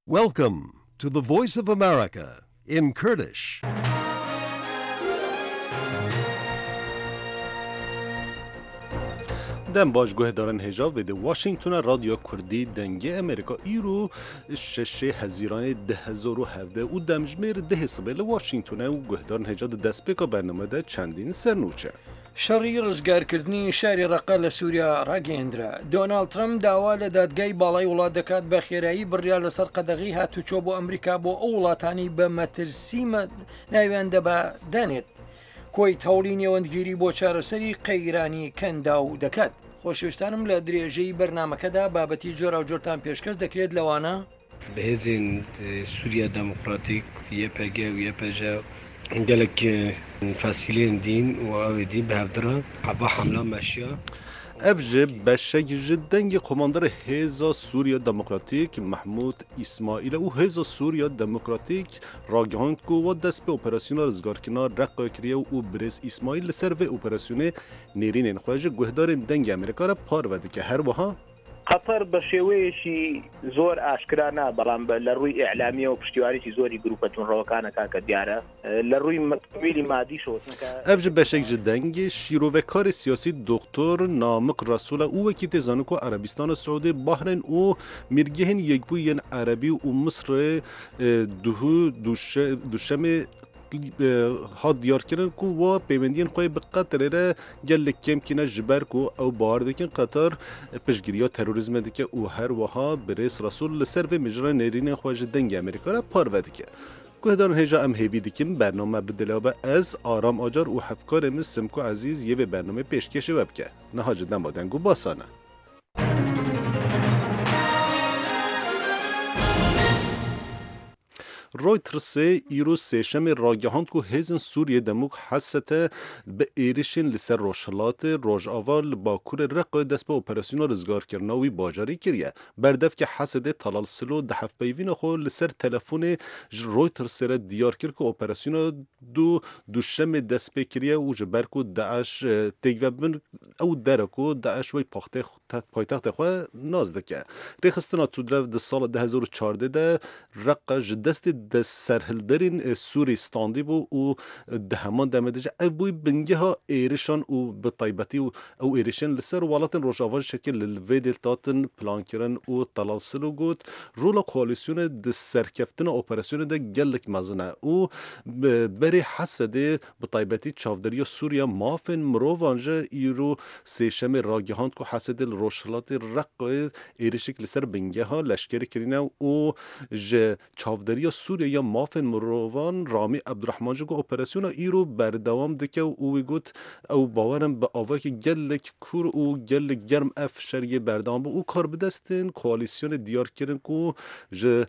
Welcome to the Voice of America in Kurdish. دم باشگاه دارن هجاب ویده واشنگتون رادیو کردی دنگه امریکا ایرو شش هزیران 2017 و دمجمیر ده سبیل واشنگتون و گهدارن هجاب دست بکا برنامه ده چندین سرنوچه شەڕی ڕزگارکردنی شاری ڕەقە لە سووریا ڕاگەیەندرا. دۆناڵد ترەمپ داوا لە دادگای باڵای وڵات دەکات بە خێرایی بڕیا لەسەر قەدەغی هاتوچۆ بۆ ئەمریکا بۆ ئەو وڵاتانی بە مەترسی ناویان دەبدانێت کۆی هەوڵی نێوەندگیری بۆ چارەسەری قەیرانی کەنداو دەکات. خۆشەویستانم لە درێژەی بەرنامەکەدا بابەتی جۆرا و جۆرتان پێشکەس دەکرێت لەوانە بهێزین سووریا دموکراتیک YPG و YPJ gelek fasilên dîn û avê dîn bi hevdira heva hemla meşiya افجه بشک جدنگ قماندار هیزا سوریا دموکراتیک محمود اسماعیل و هیزا سوریا دموکراتیک راگهاند کو و دست به اپراسیون رزگارکنا رقا کریه و برز اسماعیل سر و اپراسیون نیرین خواهج گهدار دنگ امریکا را پار وده که هر وها قەتەر بە شێوەیەشی زۆر ئاشکرا نا بەڵام لە ڕووی ئیعلامیە و پشتیوانیی زۆری گروپە تونڕەوەکانەکە کە دیارە لە ڕووی مەتویلی مادی شۆتنەکە افج بشک جدنگ شیروکار سیاسی دکتر نامق رسول او وکی تزانکو عربستان سعودی بحرین و مرگهن یکبوین عربی و مصر دوشم هاد دیار کردن کو و پیوندین قوی به قطر را گل کم کنه جبر کو او بار دکن قطر پشگیریا تروریسم دکه او هر وها برس رسول لسر و مجرا نرین خواج دنگ امریکا را پار ودکه گهدان هجا ام هیوی دکیم برنامه بدلابه از آرام آجار و حفکار امز سمکو عزیز یه به برنامه پیشکش وبکه نهاج دمادنگو باسانه رویترس ایرو سیشم راگهاند کو هیزن سوریه دموک حسته به ایریشن لسر روشلات روش آوال باکور رقا دست به اپراسیون رزگار کرناوی باجاری کریه بردف که حسده تلال سلو دحف بیوین خو لسر تلفون رویترس را دیار کرد که اپراسیون دوشم دست به کریه و جبر کو داعش تیگوبن او درکو داعش وی پایتخت خواه نازدکه ریخستنا تو درف سال 2014 ده رقا جدست د سرهلدرین سوریستاندی بو و دهمان دمدجه او بوی بنگه ها ایرشان و به طیبتی و او ایرشان لسر والاتن روشاواج شکل للویدلتاتن پلان کرن و تلالسلو گود رولا کوالیسیون د سرکفتن اپراسیون ده گلک مزنه و بری حسده به طیبتی چافدری سوریا مافن مروانجه ایرو سیشم راگهاند که حسده روشلات رق ایرشک لسر بنگه ها لشکری کرینه و چافدری سوریا یا مافن مروان رامی عبدالرحمن جو اپراسیون ایرو بردوام دکه و اوی گوت او باورم به آوه که گلک کور و گلک گرم اف شریه بردوام با او کار بدستین کوالیسیون دیار کرن که جه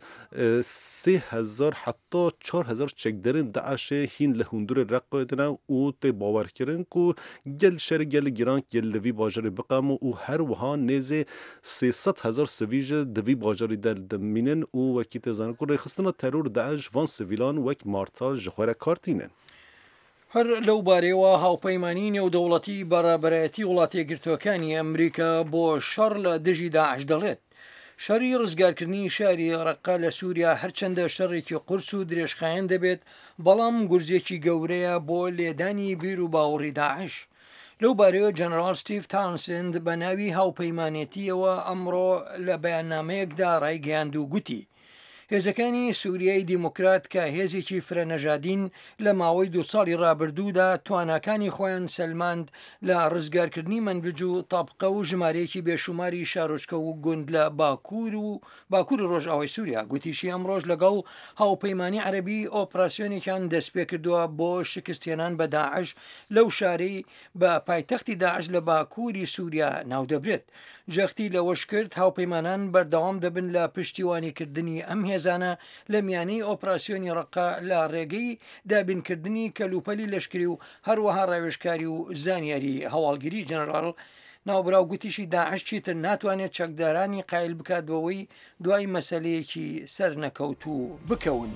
3000 حتی 4000 چکدرین داعش هین لهندور رقا دنه او تی باور کرن که گل شر گل گران گل لوی باجاری بقام و هر وها نیزه 300,000 سویج دوی باجاری دل دمینن و وکی تزانه که ریخستنا ترور داعش وان سویلان وک مارتال جخوره کارتینن هەر لەو بارەوە هاوپەیمانی نێودەوڵەتی بەڕابەرایەتی وڵاتە یەکگرتووەکانی ئەمریکا بۆ شەڕ لە دژی داعش دەڵێت. شەڕی ڕزگارکردنی شاری ڕەقا لە سووریا هەرچەندە شەڕێکی قورس و درێژخایەن دەبێت بەڵام گورزێکی گەورەیە بۆ لێدانی بیر و باوەڕی داعش. لەو بارەوە جەنەرال ستیڤ تاونسند بە ناوی هاوپەیمانێتیەوە ئەمڕۆ لە بەیاننامەیەکدا ڕایگەیاند و گوتی هێزەکانی سووریای دیموکرات کە هێزێکی فرەنەژادین لە ماوەی 2 ساڵی ڕابردوودا تواناکانی خۆیان سەلماند لە ڕزگارکردنی منبج و تاپقە و ژمارەیەکی بێشوماری شارۆچکە و گوند لە باکوور ڕۆژئاوای سووریا گوتیشی ئەمڕۆژ لەگەڵ هاوپەیمانی عەربی ئۆپراسیۆنێکیان دەست پێ کردووە بۆ شکستێنان بە داعش لەو شارەی بە پایتەختی داعش لە باکووری سووریا ناو دەبرێت. جەختی لەوەش کرد هاوپەیمانان بەردەوام دەبن لە پشتیوانیکردنی ئەم هێزانە لە میانەی ئۆپراسیۆنی ڕەقا لە ڕێگەی دابینکردنی کەلوپەلی لەشکری و هەروەها ڕاوێژکاری و زانیاری هەواڵگیری جەنەرال ناوبراو گوتیشی داعش چیتر ناتوانێت چەکدارانی قایل بکات بەوەی دوای مەسەلەیەکی سەرنەکەوتوو بکەون.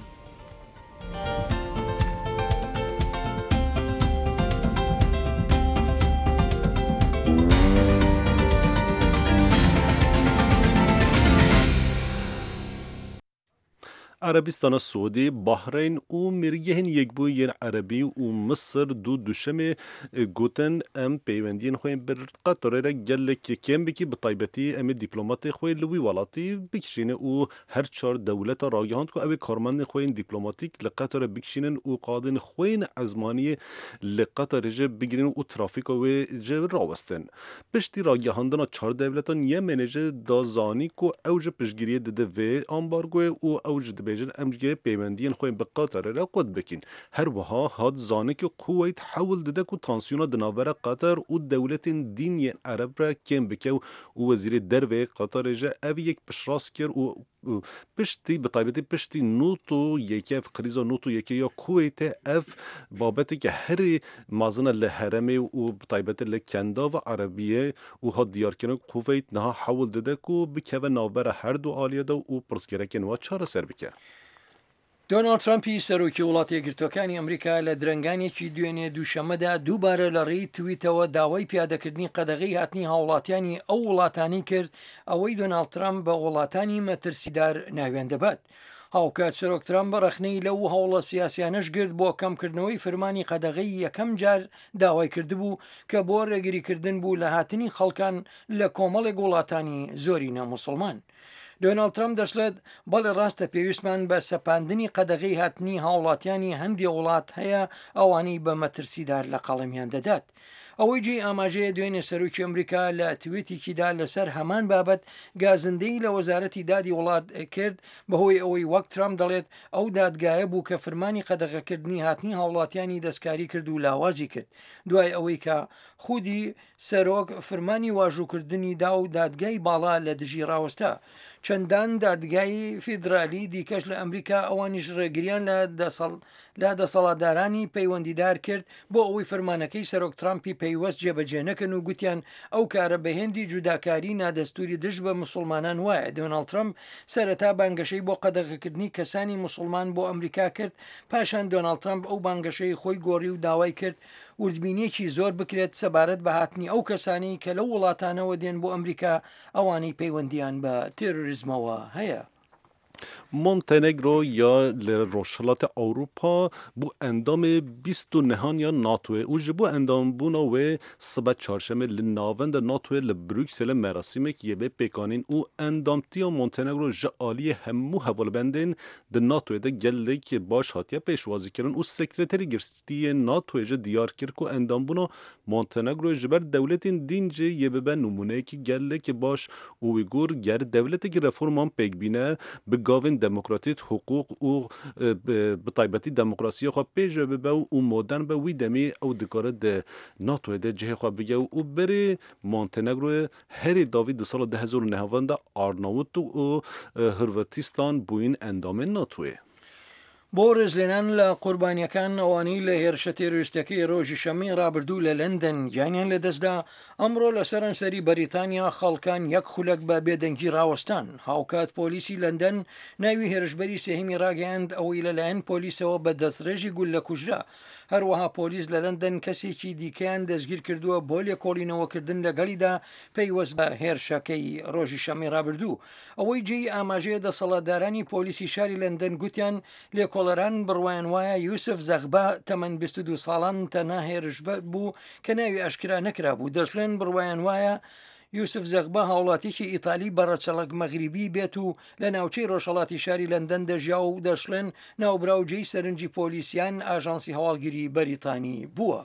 عربستان سعودی، بحرین و مریهن یک بوی عربی و مصر دو دوشم گوتن ام پیوندین خوین بر قطر را گلک کم بکی بطایبتی ام دیپلمات خوین لوی ولاتی بکشینه و هر چهار دولت راگهاند که اوی کارمند خوین دیپلماتیک لقطر بکشینن و قادن خوین ازمانی لقطر جه بگیرن و ترافیک و جه راوستن. پشتی راگهاندن چهار دولتان یه منیجه دازانی که اوج پشگیری دده و آمبارگوی و اوج دبیجن امجگه پیوندین خوین به قطر را قد بکین. هر وها هاد زانه که قویت حول دده که تانسیونا دناور قطر و دولت دینی عرب را کم بکه و وزیر درو قطر جه اوی یک پشراس کر و پشتی بطایبتی پشتی نوتو یکی اف قریزا نوتو یکی یا کویت اف بابتی که هر مازنه لحرمه و بطایبتی لکندا و عربیه و ها دیار کنه کویت نها حول دده که بکه و ناور هر دو آلیه ده و پرسکرکن و چاره سر بکه. دۆناڵد ترامپی سەرۆکی وڵاتە یەکگرتوەکانی ئەمریکا لە درەنگانێکی دوێنێ دووشەمەدا دووبارە لە ڕێی تویتەوە داوای پیادەکردنی قەدەغەی هاتنی هاوڵاتیانی ئەو وڵاتانی کرد ئەوەی دۆناڵد ترامپ بە وڵاتانی مەترسیدار ناوێن دەبات. هاوکات سەرۆک ترامپ بە ڕەخنەی لەو هەوڵە سیاسیانەش گرت بۆ کەمکردنەوەی فرمانی قەدەغەی یەکەم جار داوای کردبوو کە بۆ ڕێگریکردن بوو لە هاتنی خەڵکان لە کۆمەڵێک وڵاتانی زۆرینە موسڵمان. دۆناڵد ترامپ دەشڵێت بەڵێ ڕاستە پێویستمان بە سەپاندنی قەدەغەی هاتنی هاوڵاتیانی هەندێک وڵات هەیە ئەوانەی بە مەترسیدار لە قەڵەمیان دەدات. ئەوەی جێ ئاماژەیە دوێنێ سەرۆکی ئەمریکا لە تویتێکیدا لەسەر هەمان بابەت گازندەی لە وەزارەتی دادی وڵات کرد بەهۆی ئەوەی وەک ترامپ دەڵێت ئەو دادگایە بوو کە فرمانی قەدەغەکردنی هاتنی هاوڵاتیانی دەستکاری کرد و لاوازی کرد دوای ئەوەی کە خودی سەرۆک فرمانی واژووکردنی دا و دادگای باڵا لە دژی ڕاوەستا. چەندان دادگای فیدرالی دیکەش لە ئەمریکا ئەوانیش ڕێگریان لە دەسەڵاتدارانی پەیوەندیدار کرد بۆ ئەوەی فەرمانەکەی سەرۆک ترامپی پەیوەست جێبەجێ نەکەن و گوتیان ئەو کارە بەهێندی جوداکاری نادەستوری دژ بە مسلمانان وایە. دۆناڵد ترامپ سەرەتا بانگەشەی بۆ قەدەغەکردنی کەسانی مسلمان بۆ ئەمریکا کرد پاشان دۆناڵد ترامپ ئەو بانگەشەی خۆی گۆڕی و داوای کرد وردبینیەکی زۆر بکرێت سەبارەت بە هاتنی ئەو کەسانی کە لەو وڵاتانەوە دێن بۆ ئەمریکا ئەوانەی پەیوەندیان بە تێرۆریزمەوە هەیە. مونتنگرو یا لروشلات اروپا بو اندام 29 یا ناتوه و جبو اندام بونا و صبح چهارشنبه لناوند ناتوه لبروکسل مراسم که به پیکانین و اندامتی مونتنگرو جالی همو حوالبندین د ناتوه ده گلک باش هاتیه پیشوازی کردن و سکرتری گرستی ناتوه جا دیار کرد که اندام بونا مونتنگرو جبر دولتین دینجه یه به نمونه که گلک باش اویگور گر دولتی که رفورمان پیک بینه به گاوین دموکراتیت حقوق و بطایبتی دموکراسی خواه پیش به و مدرن به وی دمی او دکاره ده ناتوه ده جه خواه بگه و بری مونتنگرو هری داوید سال 2009 ده آرناوت و هرواتیستان بوین اندام ناتوه. بۆ ڕێزلێنان لە قوربانیەکان ئەوانەی لە هێرشە تێرۆریستەکەی ڕۆژی شەمەی ڕابردوو لە لەندەن گیانیان لەدەستدا ئەمڕۆ لە سەرانسەری بەریتانیا خەڵکان یەک خولەک بە بێدەنگی ڕاوەستان. هاوکات پۆلیسی لەندەن ناوی هێرشبەری سێهەمی ڕاگەیاند ئەوەی لەلایەن پۆلیسەوە بە دەستڕێژی گول لە کوژرا. هەروەها پۆلیس لە لەندەن کەسێکی دیکەیان دەستگیر کردووە بۆ لێکۆڵینەوەکردن لەگەڵیدا پەیوەست بە هێرشەکەی ڕۆژی شەمەی ڕابردوو. ئەوەی جێی ئاماژەیە دەسەڵاتدارانی پۆلیسی شاری لەندەن گوتیان لێکۆڵەران بڕوایان وایە یوسف زەغبا تەمەن 22 ساڵان تەنها هێرشبەر بوو کە ناوی ئاشکرا نەکرا بوو. دەشڵێن بڕوایان وایە یوسف زەغبا هاوڵاتیکی ئیتالی بەڕەچەڵک مەغریبی بێت و لە ناوچەی ڕۆژهەڵاتی شاری لەندەن دەژیا و دەشڵێن ناوبراوجەی سەرنجی پۆلیسیان ئاژانسی هەواڵگیری بەریتانی بووە.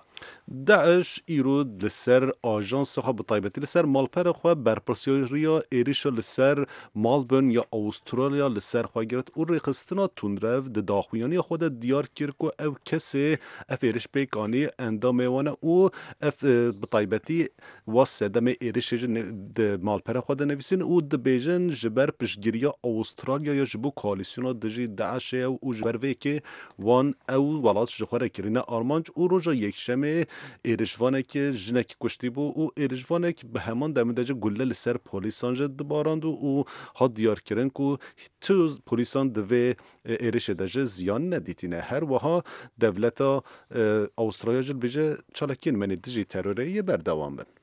داعش ایرود لسر آژانس خواه بطایبتی لسر مالپر خواه برپرسیاریا ایریش لسر مالبورن یا استرالیا لسر خواه گرد او ریخستنا تونرف ده داخویانی خود دیار کرد که او کسی اف ایریش پیکانی انداموانه او اف بطایبتی واسه دم ایریش ده مالپر خواه ده نویسین او ده بیجن جبر پشگیریا استرالیا یا جبو کالیسیونا دجی داعش او جبر وی که وان او ولات جخوره کرینه آرمانج او روژا یک شمه ایرجوانه که جنکی کشتی بو و ایرجوانه که به همان دمیدجه گله لسر پولیسان جد باراند و ها دیار کرن که تو پولیسان دوی ایرش دجه زیان ندیتینه. هر وها دولتا استرالیا جل بیجه چالکین منی دجی تروریه بردوام بن.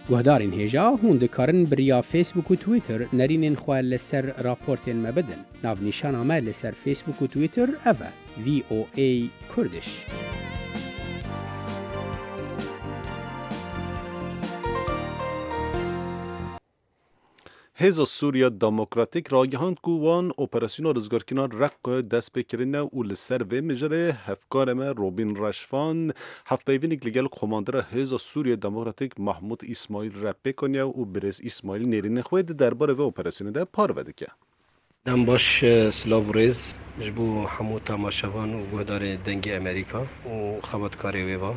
گهدارین هیجا هون دکارن بریا فیسبوک و تویتر نرینین خواه لسر راپورتین مبدن. ناو نیشان آمد لسر فیسبوک و تویتر اوه VOA کردش. هیزا سوریا دموکراتیک راگهاند کو وان اپراسیون رزگارکینا رق دست بکرینه و لسر و مجره هفکارمه روبین رشفان هفت بیوینیک لگل کماندر هیزا سوریا دموکراتیک محمود اسماعیل رپه کنیا و برز اسماعیل نیرین خوید درباره و اپراسیون ده پار وده که دم باش سلاو ریز جبو همو تماشوان و گهدار دنگ امریکا و خبرکاری ویوا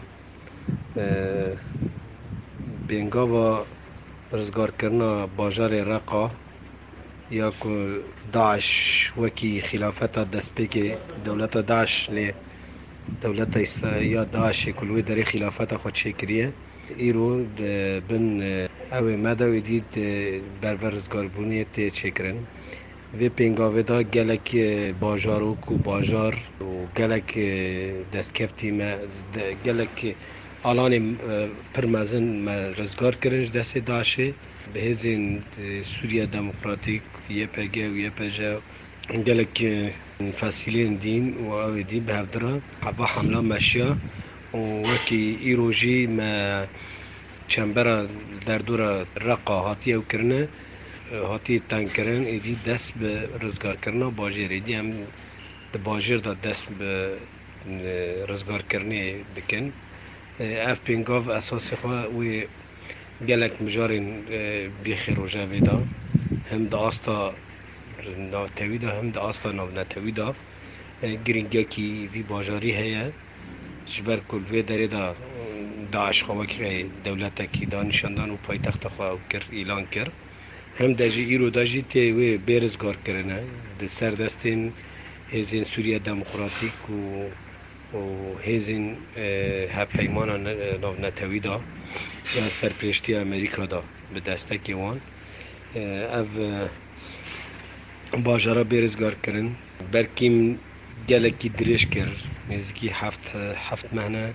بینگاوا رزگار کرنا باجار رقا یا که داعش وکی خلافت دست بگه دولت داعش لی دولت یا داعش کلوی داری خلافت خود شکریه ایرو بن اوه مدوی دید برور رزگار بونیت چکرن و پینگاوه دا گلک باجارو کو باجار و گلک دستکفتی گلک آلان پرمزن رزگار کرنج دست داشه به هزین سوریا دموکراتیک YPG و YPG گلک فسیلین دین و آویدی به هفدرا حبا حمله مشیا و وکی ایروژی ما چنبرا در دور رقا هاتی او کرنه هاتی تنگ کرن ایدی دست به رزگار کرنه باجر ایدی هم باجر دا دست به رزگار کرنه دکن اف پینگاف اساس خواه وی گلک مجارین بیخی روژه ویدا هم دا آستا ناتویدا هم دا آستا ناتویدا گرینگه کی وی باجاری هیا جبر کل وی داری دا داعش خواه که دولتا کی دا نشاندان و پای تخت خواه کر اعلان کر هم دا جی ایرو دا جی تی وی بیرزگار کرنه دا سر دستین هزین سوریا دموکراتیک و هزین هپیمانا نتوی دا سرپرشتی امریکا دا به دستکی وان او باجارا بیرزگار کرن برکیم گلکی درش کر نزدیکی هفت مهنه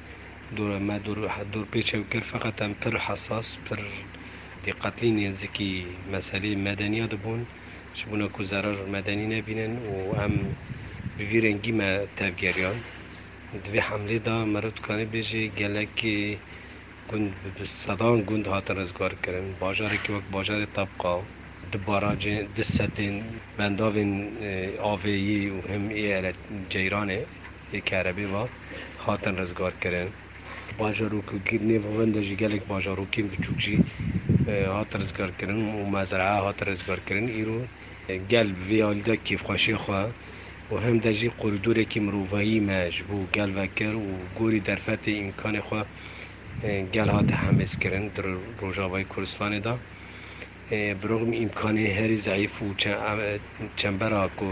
دور پیچو کر فقط هم پر حساس پر دقتلی نزدیکی مسئله مدنی دبون شبونه که ضرر مدنی نبینن و هم بویرنگی ما تفگریان دوی حمله دا مرد کنه بیجی گلکی گند صدان گند هات رزگار کرن باجاری که وقت باجار طبقه دباراج دستین بنداوین آویی و هم ایالت جیرانه یک عربی و هاتن رزگار کرن باجارو که گیرنی و وندجی گلک باجارو که بچوکجی هات رزگار کرن و مزرعه هات رزگار کرن ایرو گل ویالده کیف خوشی خواه و هم دجی قریدوری که مروفایی مجبو گل وکر و گوری درفت امکان خواه گل ها تحمس کرن در روجاوای کردستان دا برغم امکانی هری ضعیف و چنبرا که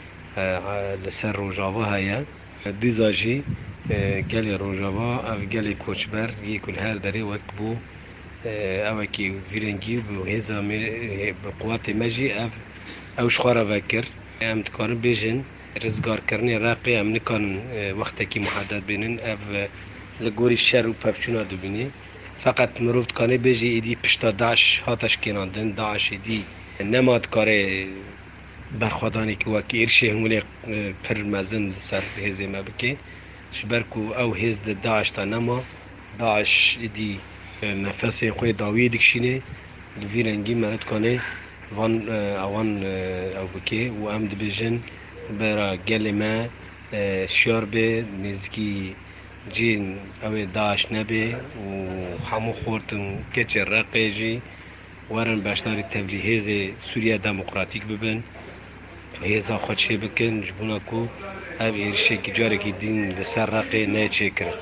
لسر روجاوا هیا دیزاجی گل روجاوا او گل کوچبر یکل هر داره وک بو او که ویرنگی بو هزا بقوات مجی او شخواره وکر ام تکارن بیجن رزگار کرنی راقی ام نکان وقتی که محدد بینن او لگوری شر و پفچونا دو بینی فقط مروفت کانه بیجی ایدی پشتا داعش هاتش کناندن داعش ایدی نماد کاره برخوادانی که وکی ارشی همونی پر مزن سر هزی ما بکی شبرکو او هز داعش تا نما داعش ایدی نفس خوی داوی دکشینه دوی رنگی مرد کانه وان اوان او بکی و ام دبیجن برا گل ما شیار به نزدیکی جین او داعش نبه و همو خورتن کچه رقی جی ورن باشناری تبلیغ سوریا دموکراتیک ببن هزا خودشه بکن جبونا کو او ایرشه که جاره که دین دسر رقی نه چه کرد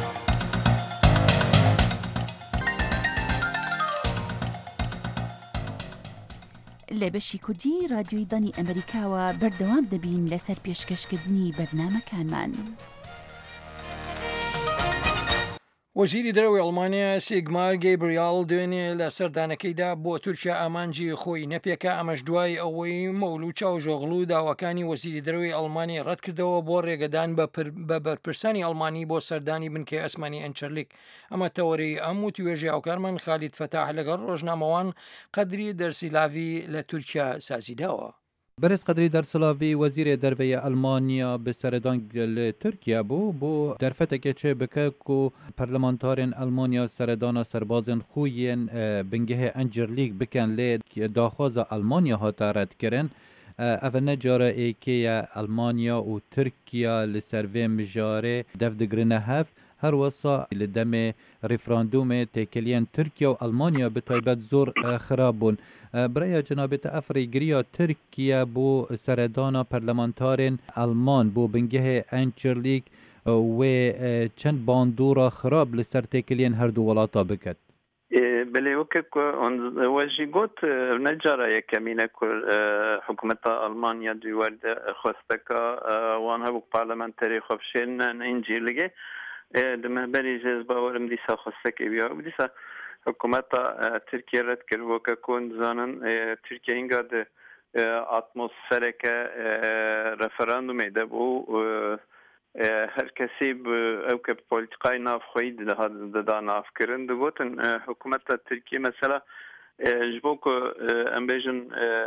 لبشی کردی رادیوی دانی امریکا و بردوام دبین لسر پیشکشکردنی برنامه کان من وەزیری دەرەوەی ئەڵمانیا سیگمار گەیبریال دوێنێ لە سەردانەکەیدا بۆ تورکیا ئامانجی خۆی نەپێکە، ئەمەش دوای ئەوەی مەولو چاوژۆغڵ و داواکانی وەزیری دەرەوەی ئەڵمانی ڕەت کردەوە بۆ ڕێگەدان بە بەرپرسانی ئەڵمانی بۆ سەردانی بنکەی ئەسمانی ئەنچەرلیک. ئەمە تەوەری ئەم و توێژی هاوکارمان خالید فەتاح لەگەڵ ڕۆژنامەوان قەدری دەرسیلاوی لە تورکیا سازیداوە. برز قدری در سلاوی وزیر دروی آلمانیا به سردان ترکیه بو درفته چه بکه کو پارلمانتارین آلمانیا سردان سربازن خوین بنگه انجرلیک بکن لی داخواز آلمانیا ها تارد کرن اول جاره ای که آلمانیا و ترکیه لسروی مجاره دفدگرنه هف هر وصا لدم رفراندوم تکلین ترکیه و آلمانیا به تایبت زور خرابون. برای جنابت افریگریا ترکیه بو سردانا پارلمانتارین آلمان بو بنگه انچرلیک و چند باندورا خراب لسر تکلین هر دو ولاتا بکد. بله وكك وجيغوت نجارة يكمينة حكومة ألمانيا دوارد خواستكا وانها بو بارلمانتاري خفشين انجي لغي دمهبري جز باورم ديسا خواستك بيا وديسا حكومة تركيا رد كروكا كون زانن تركيا هنگاد اتمosferك رفراندوم ايده بو هر کسی او که پولیتیکای ناف خوید دا ناف کرن دگوتن حکومت ترکیه مثلا جبو که امبیجن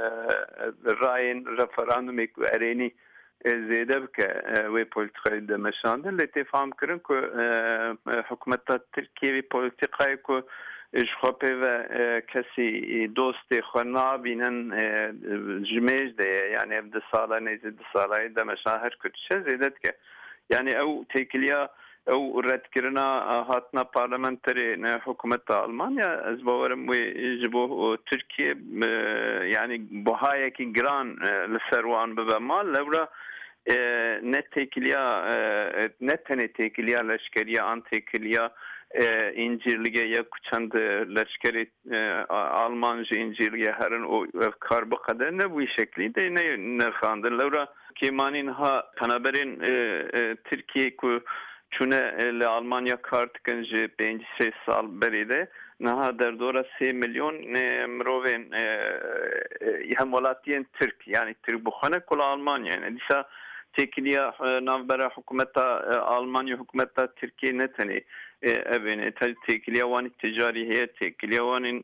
راین رفراندوم ایک ارینی زیده بکه وی پولیتیکای دمشانده لیتی فهم کرن که حکومت ترکیه وی پولیتیکای که اشخوپه و کسی دوست خنا بینن جمیج ده یعنی ده ساله نیزی ده ساله دمشان هر کتشه زیده که يعني او تيكليا او رد كرنا هاتنا بارلمانتري حكومة ألمانيا ازبورم ويجبو تركيا يعني بهاي كي جران لسروان ببمال لورا نت تيكليا نتني تيكليا لشكريا عن تيكليا İncirliğe ya kuçand leşkeri Almanca İncirliğe herın o karbu kadar ne bu şekilde ne khandır Laura kimanin ha kanaberin Türkiye ku çune le Almanya kart kanji 5 sal beride naha derdora 3 milyon mroven hemolatiyen Türk yani Türk bu khana kul Almanya yani disa tekliya navbera hükümeta Almanya hükümeta Türkiye neteni evine tekliya wani ticari heye tekliya wani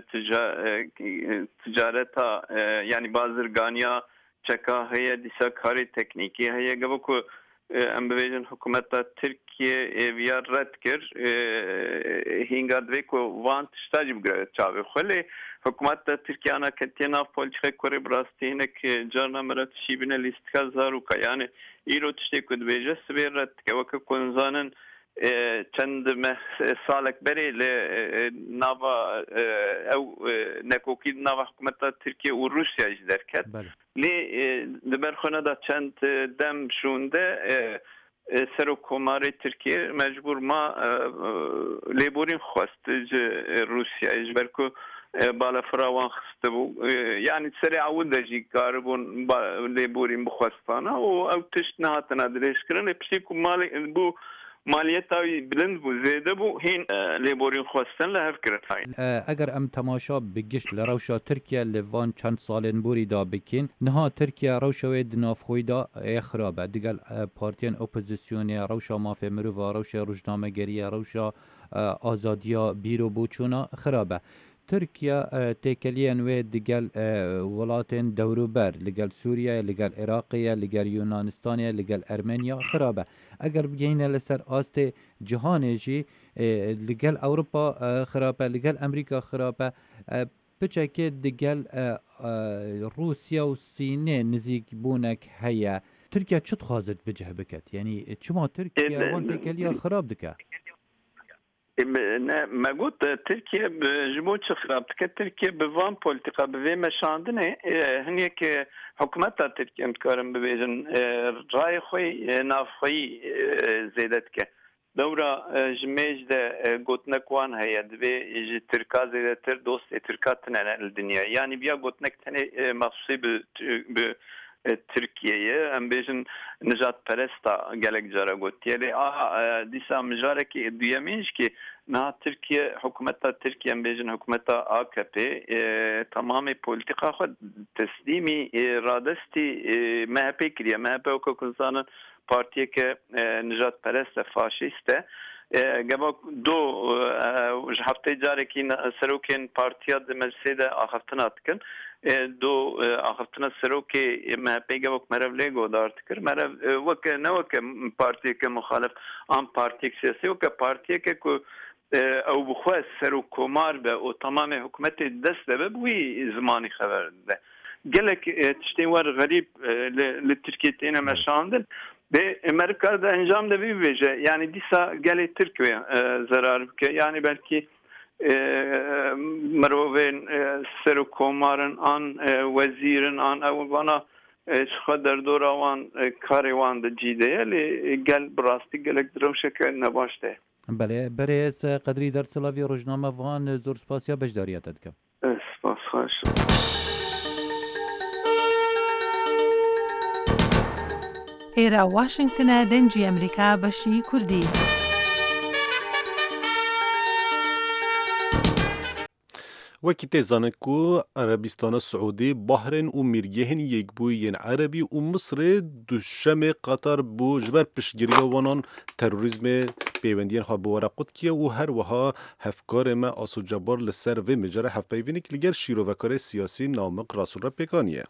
ticareta yani bazırganiya çeka heye disa kari tekniki heye gaboku embevejin hükümeta Türkiye eviyar redkir hingad ku want stajib gre çave khale hükümet Türkiye ana ketena politika kore brastinek jarna merat şibine listka zaruka yani iro tişte ku dveje sberat ke konzanın چند سالك بري لنافا او نكوكي نافا حكومة تركيا وروسيا اجدر كات لي دبرخونه دا چند دم شونده سرو كوماري تركيا مجبور ما ليبورين خواست روسيا اجبركو بالا فراوان خستبو يعني تسرع ودجي كاربون ليبورين بخواستانا او تشتنهاتنا دريش كرن بسيكو مالي بو مالیتاوی بلند بو زیده بو هین لیبورین خواستن لحف کرد اگر ام تماشا بگشت لروشا ترکیه لوان چند سالن بوری دا بکین نها ترکیه روشا دناف خوی دا خرابه دیگل پارتین اپوزیسیونی روشا مافی مروفا روشا روشنامه گریه روشا آزادیا بیرو بوچونا خرابه ترکیه تکلین و دیگل ولاتن دوروبر لگل سوریه لگل عراقیه لگل یونانستانیه لگل ارمنیا خرابه اگر بگینه لسر آست جهانی جی لگل اروپا خرابه لگل امریکا خرابه بچه که دیگل روسیا و سینه نزیک بونک هیا ترکیه چط خوازد بجه بکت یعنی چما ترکیه وان تکلیه خراب دکه ما قلت تركيا بجمود خرابتك تركيا بفان بوليتيكا بفي مشاندنه هنيك حكومتها تركيا متكارم ببيجن راي خوي ناف خوي زيدتك دورا جميج ده قلتنك وان هيا دبي يجي تركا زيدتر دوست تركا تنانا الدنيا يعني بيا قلتنك تاني مخصوصي ترکیه ام بیژن نجات پرستا گلک جارا گوتیه لی دیسا مجارکی دویمینش که نه ترکیه حکومت ترکیه ام بیژن حکومت AKP تمام پولیتیکا خود تسلیمی رادستی MHP کریه MHP و کردستان پارتیه که نجات پرست فاشیسته گبا دو هفته جاری که سروکین پارتیات مجلس آخفتنات کن دو آخفتنا سروکی MHP گبا مرو لیگو دارت کر مرو وک نوک پارتی که مخالف آن پارتی سیاسی و که پارتی که او بخواست سرو کمار به و تمام حکومت دست به بوی زمانی خبر ده گلک تشتیوار غریب لترکیه تینا مشاندن به مرکز انجام ده بیویجه یعنی دیسا گلی ترکیه zarar که یعنی بلکی مروین سرو کمارن آن وزیرن آن اولوانا خود در دور آوان کاری وان ده جیده لی گل براستی گلک دروشه که نباشته بله برز قدری در سلاوی روزنامه وان زور سپاسیا بجداریتت کم سپاس خوش ئێرە واشنگتنە دەنجی ئەمریکا بەشی کوردی. وەکی تێزانە کو عەرەبیستانە سعودی بەهرێن û mêrgehên yekbûyên Erebî û Misrê duşemê Qatar bû ji ber piştgiriya wanan terorîzmê pêwendiyên xwe bi were qutkiye û her wiha hevkarê me Asûcebar li ser vê mijara hevpeyvînek li gel şîrovekarê siyasî Namik Rasul re pêkaniye.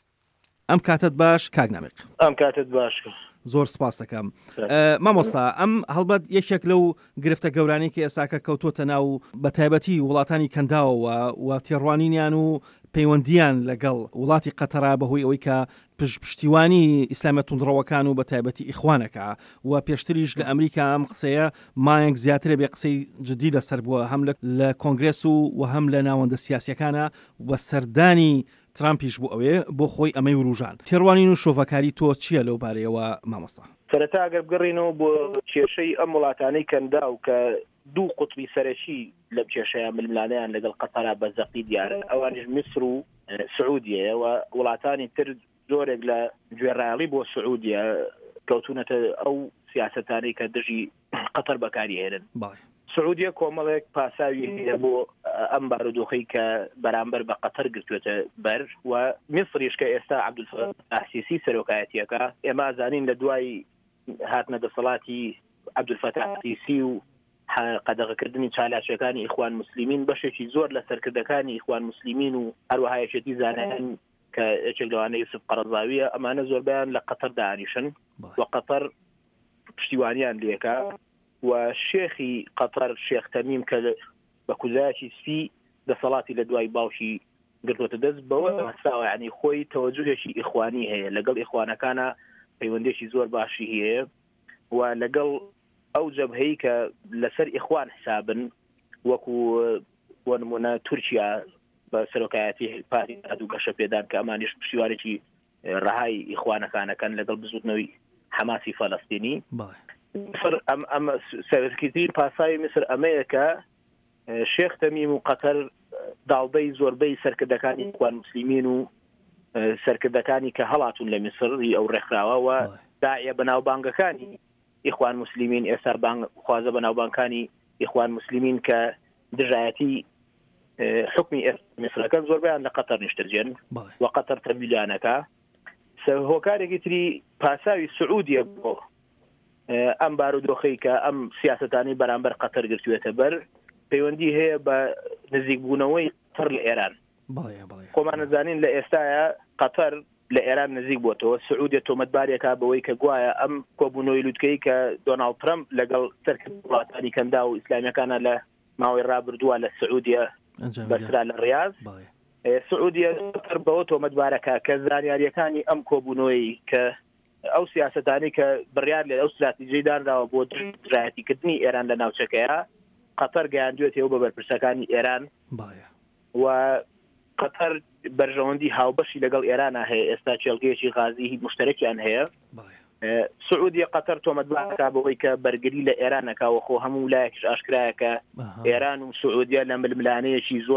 ئەم کاتت باش کاگنامێک ئەم کاتت باش زۆر سپاس دەکەم مامۆستا ئەم هەڵبەت یەکێک لەو گرفتە گەورانەی کە ئێساکە کەوتۆتە ناو بە تایبەتی وڵاتانی کەنداوەوە و تێڕوانینیان و پەیوەندیان لەگەڵ وڵاتی قەتەرا بەهۆی ئەوەی کە پشتیوانی ئیسلامە توندڕەوەکان و بە تایبەتی ئیخوانەکە و پێشتریش لە ئەمریکا ئەم قسەیە مایەک زیاترە بێ قسەی جدی لەسەر بووە هەم لە کۆنگرێس و هەم لە ناوەندە سیاسیەکانە و سەردانی ترامپیش بوو ئەوێ بۆ خۆی ئەمەی وروژان تێڕوانین و شۆڤەکاری تۆ چییە لەو بارەیەوە مامۆستا سەرەتا ئەگەر بگەڕینەوە بۆ کێشەی ئەم وڵاتانەی کەندا و کە دوو قوتبی سەرەکی لەم کێشەیان ململانەیان لەگەڵ قەتەرا بەزەقی دیارە ئەوانیش میسر و سعودیە و وڵاتانی تر زۆرێک لە گوێڕایەڵی بۆ سعودیە کەوتونەتە ئەو سیاسەتانەی کە دژی قەتەر بەکاری هێنن سعودیە کۆمەڵێک پاساوی هەیە بۆ ئەم بارودۆخەی کە بەرامبەر بە قەتەر گرتوێتە بەر و میسریش کە ئێستا عەبدولفەتاح السیسی سەرۆکایەتیەکە ئێمە ئازانین لە دوای هاتنە دەسەڵاتی عەبدولفەتاح السیسی و قەدەغەکردنی چالاکیەکانی ئیخوان موسلیمین بەشێکی زۆر لە سەرکردەکانی ئیخوان موسلیمین و هەروەها یەکێتی زانایان کە یەکێک لەوانە یوسف قەرەزاویە ئەمانە زۆربیان لە قەتەر دانیشن و قەتەر پشتیوانیان لێکە و شێخی قەتەر شێخ تەمیم کە بە کوزایەکی سپی دەسەڵاتی لە دوای باوشی گرتوتە دەست بەوە هەستاوە یعنی خۆی تەوەجوهێکی ئیخوانی هەیە لەگەڵ ئیخوانەکانە پەیوەندێکی زۆر باشی هەیە و لەگەڵ ئەو جەبهەی کە لەسەر ئیخوان حسابن وەکو بۆ نمونە تورکیا بە سەرۆکایەتی پاری هەدوو گەشە پێدان کە ئەمانیش پشتیوانێکی ڕەهای ئیخوانەکانەکەن لەگەڵ بزوتنەوەی حەماسی فەلەستینی ئەم سەرکردی پاساوی میسر ئەمەیە کە شێخ تەمیم و قەتەر داڵبەی زۆربەی سەرکردەکانی ئیخوان موسلیمین و سەرکردەکانی کە هەڵاتون لە میسری ئەو ڕێکخراوەوە داعیە بەناوبانگەکانی ئیخوان موسلیمین ئێستا خوازە بەناوبانگەکانی ئیخوان موسلیمین کە دژایەتی حکمی میسرەکان زۆربیان لە قەتەر نیشتەجێن و قەتەر تەمیلیانەکە هۆکارێکی تری پاساوی سعودیە بۆ ئەم بارودۆخەی کە ئەم سیاسەتانی بەرامبەر قەتەر گرتوێتە بەر پەیوەندی هەیە بە نزیکبوونەوەی تر لە ئێران خۆمان نەزانین لە ئێستاە قەتەر لە ئێران نزیک بووەتەوە سعودیە تۆمەتبارێکا بەوەی کە گوایە ئەم کۆبوونەوەی لووتکەی کە دۆناڵد ترامپ لەگەڵ سەرکرد وڵاتانی کەندا و ئیسلامیەکانە لە ماوەی ڕابردووە لە سعودیە بەرسرا لە ڕیاض سعودیە بەوە تۆمەتبارەکە کە زانیاریەکانی ئەم کۆبوونەوەی کە ئەو سیاسەتانی کە بڕیار لێ ئەو استراتیژیی دانراوە بۆ دژایەتیکردنی ئێران لە ناوچەکەیە قەتەر گەیاندوێتەوە بە بەرپرسەکانی ئێران و قەتەر بەرژەوەندی هاوبەشی لەگەڵ ئێرانە هەیە ئێستا چێلگەیەکی غازی مشتەرەکیان هەیە سعودیە قەتەر تۆمەتبارەکە بەوەی کە بەرگری لە ئێرانەکەوە خۆ هەموو لایەکیش ئاشکرایە کە ئێران و سعودیە لە ململانەیەکی زۆر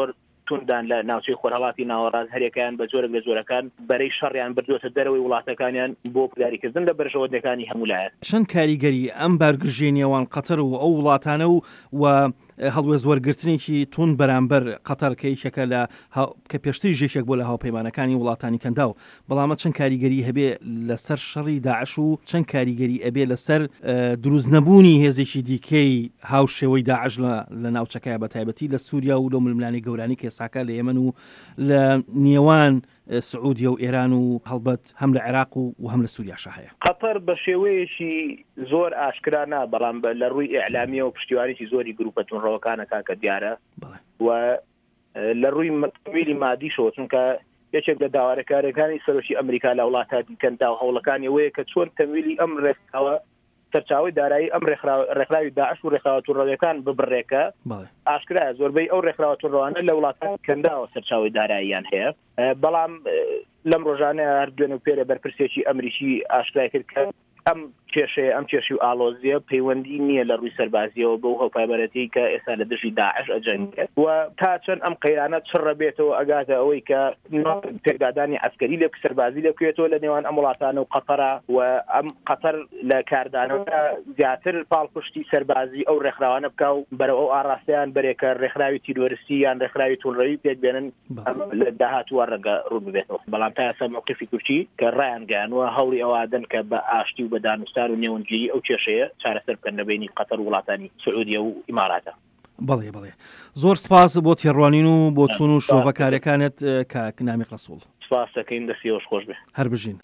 توندان لە ناوچەی خۆرهەڵاتی ناوەڕاست هەرێکیان بە جۆرێک لە جۆرەکان بەرەی شەڕیان بردووەتە دەرەوەی وڵاتەکانیان بۆ پداریکردن لە بەرژەوەندەکانی هەمولایەت. چەند کاریگەری ئەم بارگرژێنیەوان قەتەر و ئەو وڵاتانە و هەڵوێز وەرگرتنێکی تون بەرامبەر قەتەر کە یەکێکە لە کە پێشتری ژێشێک بۆ لە هاوپەیمانەکانی وڵاتانی کەنداو، بەڵامە چەند کاریگەری هەبێ لەسەر شەڕی داعش و چەند کاریگەری ئەبێ لەسەر دروست نەبوونی هێزێکی دیکەی هاوشێوەی داعش لە ناوچەکەی بە تایبەتی لە سووریا و لە ململانی گەورانی کێساکە لە ئێمن و لە نێوان سعودیە و ئێران و هەڵبەت هەم لە عێراق و هەم لە سووریاشە هەیە. قەتەر بە شێوەیەکی زۆر ئاشکرانا بەڵام لە ڕووی ئیعلامیە و پشتیوانێکی زۆری گروپە تونڕەوەکانەکە کە دیارە و لە ڕووی تەمویلی مادیشەوە چونکە یەکێک لە داوارەکاریەکانی سەرۆکی ئەمریکا لە وڵاتانی کەندا و هەوڵەکانی ئەوەیە کە چۆن تەمویلی ئەم ڕێکەوە سەرچاوی دارایی ئەم ڕێکخراوی داعش و ڕێکخراوە تونڕەوەکان ببڕێکە ئاشکرایە زۆربەی ئەو ڕێکخراوە تونڕەوانە لە وڵاتانی کەنداوە سەرچاوی داراییان هەیە. بەڵام لەم ڕۆژانە هەر دوێنێ و پێرە بەرپرسێکی ئەمریکی ئاشکرای کرد کە ئەم کێشەی و ئالۆزیە پەیوەندی نییە لە ڕووی سەربازیەوە بەو هەوپایبەرەتی کە ئێستا لە دژی داعش ئەجەنگێت و تا چەند ئەم قەیرانە چڕە بێتەوە ئەگاتە ئەوەی کە پێکدادانی عەسکەری لێ سەربازی لێکوێتەوە لە نێوان ئەم وڵاتانە و قەتەرە و ئەم قەتەر لە کاردانەوە زیاتر پاڵپشتی سەربازی ئەو ڕێکخراوانە بکە و بەرەو ئەو ئاڕاستیان بەرێکە ڕێکخراوی تیرۆریستی یان ڕێکخراوی تونڕەوی پێک بێنن لە داهاتووە ڕەنگە ڕوو ببێتەوە. بەڵام تا ئێستا موقفی تورکی کە ڕایان گەیاندووە هەوڵی ئەوادەن کە بە ئاشتی و بە دانوستان و نێونگیری ئەو کێشەیە چارەسەر بکەن لەبینی قەتەر و وڵاتانی سعودیە و ئیماراتە. بەڵێ زۆر سپاس بۆ تێڕوانین و بۆ چوون و شۆڤەکارەکانت کە نامی ڕەسوڵ. سپاس دەکەین دەستیەوەش خۆش بێ. هەر بژین.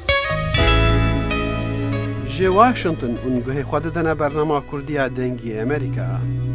ji Washington û guhê xwe didine bernama Kurdiya dengî Amerîka.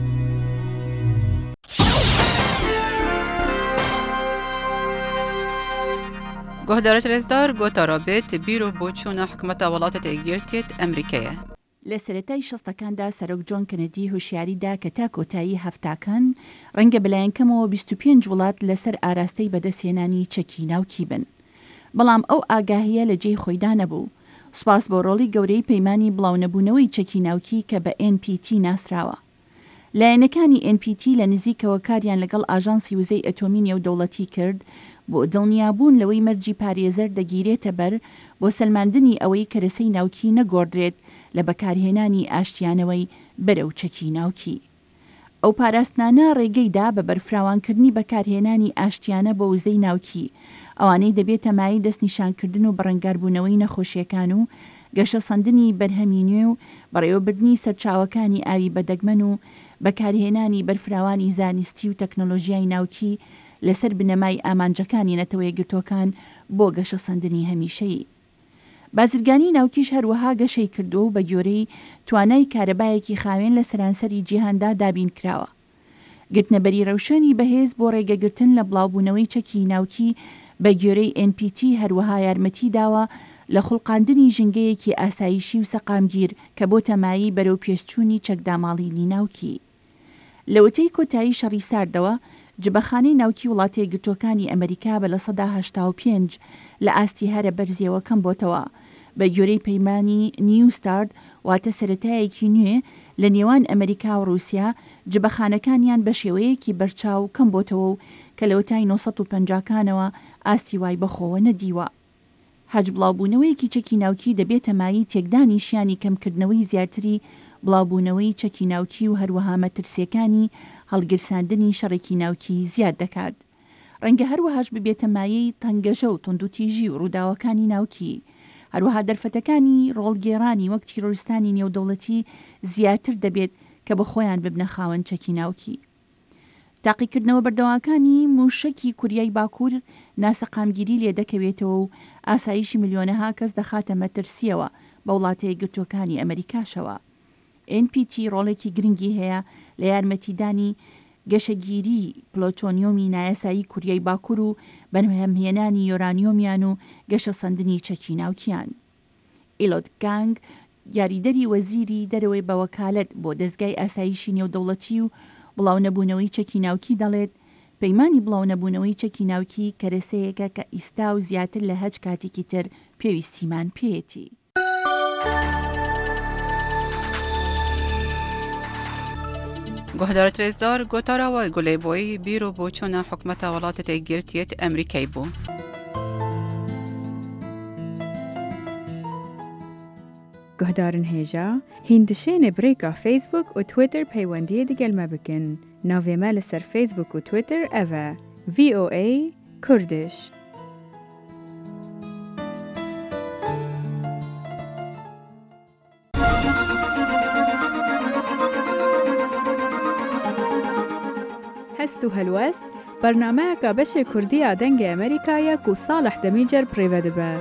گهدارت رزدار گوتا رابط بیرو بۆچوونە حکومەتە وڵاتە تێگیرتێت ئەمریکایە. لە سەرەتای شەستەکاندا سەرۆک جۆن کەنەدی هوشیاریدا کە تا کۆتایی هەفتاکان ڕەنگە بەلایەنکەمەوە 25 وڵات لەسەر ئاراستەی بەدەستهێنانی چەکی ناوکی بن. بەڵام ئەو ئاگاهیە لە جێی خۆیدا نەبوو. سوپاس بۆ ڕۆڵی گەورەی پەیمانی بڵاونەبوونەوەی چەکی ناوکی کە بە NPT ناسراوە. لایەنەکانی NPT لە نزیکەوە کاریان لەگەڵ ئاژانسی وزەی ئەتۆمی نێودەوڵەتی کرد بۆ دڵنیابوون لەوەی مەرجی پارێزەر دەگیرێتە بەر بۆ سەلماندنی ئەوەی کەرەسەی ناوکی نەگۆڕدرێت لە بەکارهێنانی ئاشتیانەوەی بەرەو چەکی ناوکی. ئەو پاراستنانە ڕێگەیدا بە بەرفراوانکردنی بەکارهێنانی ئاشتیانە بۆ وزەی ناوکی ئەوانەی دەبێتە مای دەستنیشانکردن و بەڕەنگاربوونەوەی نەخۆشیەکان و گەشە سەندنی بەرهەمی نوێ و بەڕێوەبردنی سەرچاوەکانی ئاوی بەدەگمەن و بەکارهێنانی بەرفراوانی زانستی و تەکنۆلۆژیای ناوکی لەسەر بنەمای ئامانجەکانی نەتەوەی گرتوەکان بۆ گەشە سەندنی هەمیشەیی. بازرگانی ناوکیش هەروەها گەشەی کردو و بە گۆرەی توانای کارەبایەکی خاوێن لە سەرانسەری جیهاندا دابین کراوە. گرتنەبەری ڕەوشێنی بەهێز بۆ ڕێگەگرتن لە بڵاوبوونەوەی چەکی ناوکی بە گۆرەی NPT هەروەها یارمەتی داوە لە خوڵقاندنی ژنگەیەکی ئاسایشی و سەقامگیر کە بۆ تەمایی بەرەو پێشچوونی چەکداماڵینی ناوکی. لەوەتەی کۆتایی شەڕی ساردەوە جبەخانەی ناوکی وڵاتە یەکگرتووەکانی ئەمریکا بە لە 1985 لە ئاستی هەرە بەرزیەوە کەم بۆتەوە بە گۆرەی پەیمانی نیو ستارت واتە سەرەتایەکی نوێ لە نێوان ئەمریکا و رووسیا جبەخانەکانیان بە شێوەیەکی بەرچاو کەم بۆتەوە و کە لەوەتای 1950کانەوە ئاستی وای بەخۆوە نەدیوە. هەج بڵاوبوونەوەیەکی چەکی ناوکی دەبێتە مایی تێکدانی شیانی کەمکردنەوەی زیاتری بڵاوبوونەوەی چەکی ناوکی و هەروەها مەترسیەکانی هەڵگرساندنی شەڕێکی ناوکی زیاد دەکات. ڕەنگە هەروەهاش ببێتە مایەی تەنگەژە و توندوتیژی و ڕووداوەکانی ناوکی. هەروەها دەرفەتەکانی ڕۆڵگێڕانی وەک تیرۆریستانی نێودەوڵەتی زیاتر دەبێت کە بە خۆیان ببنە خاوەن چەکی ناوکی. تاقیکردنەوە بەردەواکانی موشکی کوریای باکوور ناسەقامگیری لێ دەکەوێتەوە و ئاسایشی ملیۆنەها کەس دەخاتە مەترسیەوە بە وڵاتە یەکگرتووەکانی ئەمریکاشەوە. NPT ڕۆڵێکی گرنگی هەیە لە یارمەتیدانی گەشەگیری پلۆتۆنیۆمی نایەسایی کوریای باکوور و بەرهەمهێنانی یۆرانیۆمیان و گەشە سەندنی چەکی ناوکیان. ئیلۆت گانگ یاریدەری وەزیری دەرەوەی بە وەکالەت بۆ دەستگای ئاسایشی نێودەوڵەتی و بڵاونەبوونەوەی چەکی ناوکی دەڵێت پەیمانی بڵاونەبوونەوەی چەکی ناوکی کەرەسەیەکە کە ئیستا و زیاتر لە هەج کاتێکی تر پێویستیمان پێێتی. گهدار ترزدار گوتارا و گلیبوی بیرو بوچون حکمت ولات تگیرتیت امریکای بو. گهدارن هیجا هندشین بریکا فیسبوک و تویتر پیوندی دیگل ما بکن. ناوی مال سر فیسبوک و تویتر اوه VOA کردش. هستو هلوست برنامه کابش کردی آدنگ امریکایی کو صالح دمیجر پریوده به.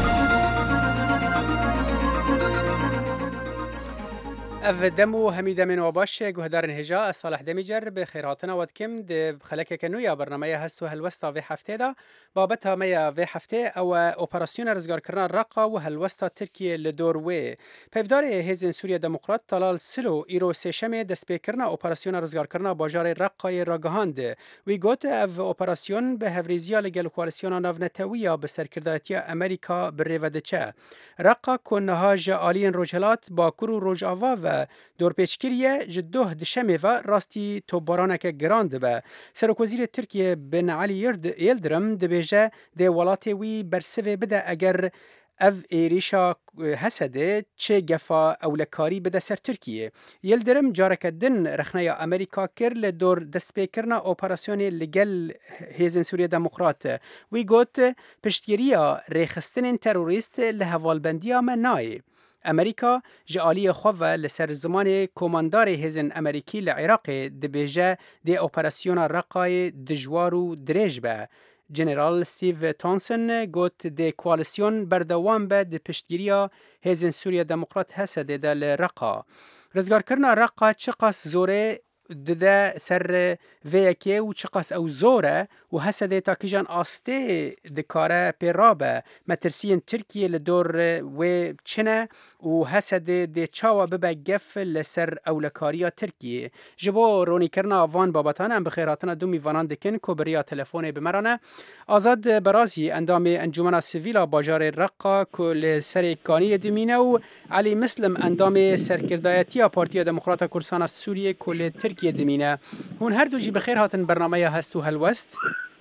اف دمو حميدة من وباش جهدار هجاء صالح دميجر بخيراتنا ودكم بخلك كنويا برنامج هسو هالوسطة في حفتة دا بابتها ميا في حفتة أو أوبراسيون رزقار كرنا الرقة وهالوسطة تركيا لدور وي بيفدار هزين سوريا ديمقراط طلال سلو إيرو سيشمي دسبي كرنا أوبراسيون رزقار كرنا باجار الرقة راجهاند ويقوت اف أوبراسيون بهفريزيا لجل كواليسيون نافنتوية بسركرداتيا أمريكا بالريفادتشا رقة كونها جالين رجلات باكورو رجاوا و دور پیشگیری جدوه دشمه و راستی توبارانک گراند به سرکوزیر ترکیه بن علی یلدرم دبیجه ده ولاتی وی برسوه بده اگر اف ایریشا حسده چه گفا اولکاری بده سر ترکیه یلدرم جارک دن رخنه امریکا کر لدور دسپیکرنا اپراسیونی لگل هیزن سوریه دموکرات وی گوت پشتگیریا ریخستن تروریست لحوالبندیا منای امریکا جعالی خواه لسر زمان کماندار هزن امریکی لعراق دبیجه دی اپراسیون رقای دجوار و دریج به. جنرال ستیو تانسن گوت دی کوالسیون بردوان به دی پشتگیریا هزن سوریا دموکرات حسده ده لرقا. رزگار کرنا رقا چقاس زوره دده سر ویکی و چقاس او زوره و حسده تاکیجان آسته دکاره پیرابه مترسین ترکیه لدور و چنه و حسده ده چاوا ببه گف لسر اولکاریا ترکیه جبو رونی کرنا وان بابتانه ام بخیراتنا دومی وانان دکن کبریا تلفونه بمرانه آزاد برازی اندام انجمن سیویلا باجار رقا کل سرکانی دمینه و علی مسلم اندام سرکردایتی پارتی دموکرات کردستان سوریه کل ترکیه دمینه هون هر دو جی بخیر هاتن برنامه هستو هلوست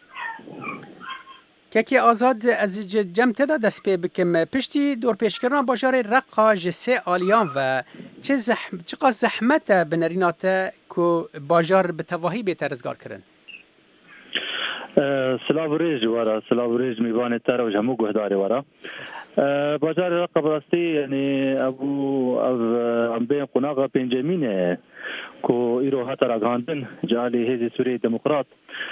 که آزاد از جمع تدا دست پی بکم پشتی دور پیشکرنا باجار رقا جسه آلیان و چقدر زحمت بنرینات که باجار به تواهی بهتر ازگار کرن سلام ریج وارا سلام ریج میوان تر و جمو گهداری وارا باجار رقا براستی یعنی ابو ام بین قناغا پنجمینه کو ایرو هات راگاندن جالی هزی سوری دموکرات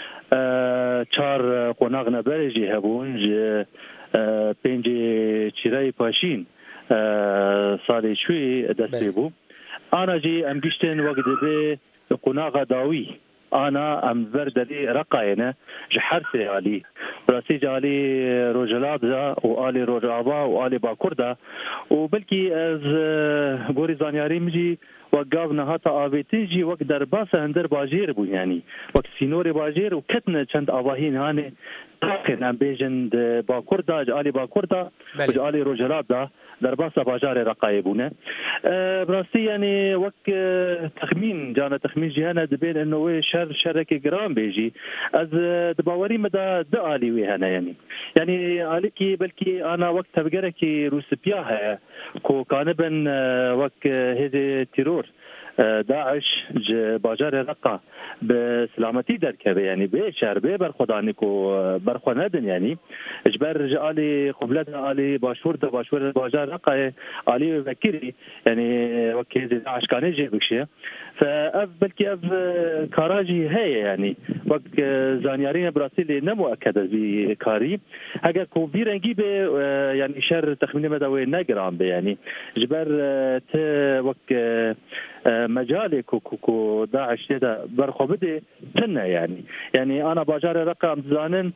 چار قناغ نبرجی هبون پنج چیرای پاشین سالی شوی دستی بو آنا جی ام گشتن وقت به قناغ داوی أنا أم بردلي رقاينة جحرسي علي براسي جالي روجلات ذا وآلي روجابا وآلي باكوردا وبلكي از بوري زانياري مجي وقابنا هاتا آبيتيجي وقت درباسة هندر باجير بو يعني وقت سينوري باجير وكتنا چند آباهين هاني تاقن ام بيجن باكوردا جالي باكوردا وجالي روجلات ذا درباسة باجار رقايبونه براسي يعني وقت تخمين جانا تخمين جهانا دبين انه شركة جرام بيجي از دباوري مدى دقالي ويهانا يعني عليكي بلكي انا وقت تبقركي روسبياها كو كانبن وقت هذي تيرور داعش باجار رقا بسلامتي دركبه يعني بشهر برخدانيكو برخوندن يعني اجبر جالي قبلت علي باشور باجار رقا علي بكري يعني وكي داعش كان يجي بكشي فاف بلكي اف كاراجي هي يعني وقت زانيارين براسيلي نمو اكد بكاري اگر كو بيرنجي به يعني شر تخمين مدوي نجرام يعني جبر ت وقت مجالي كو داعش هذا برخوبدي تنا يعني انا باجار رقم زانن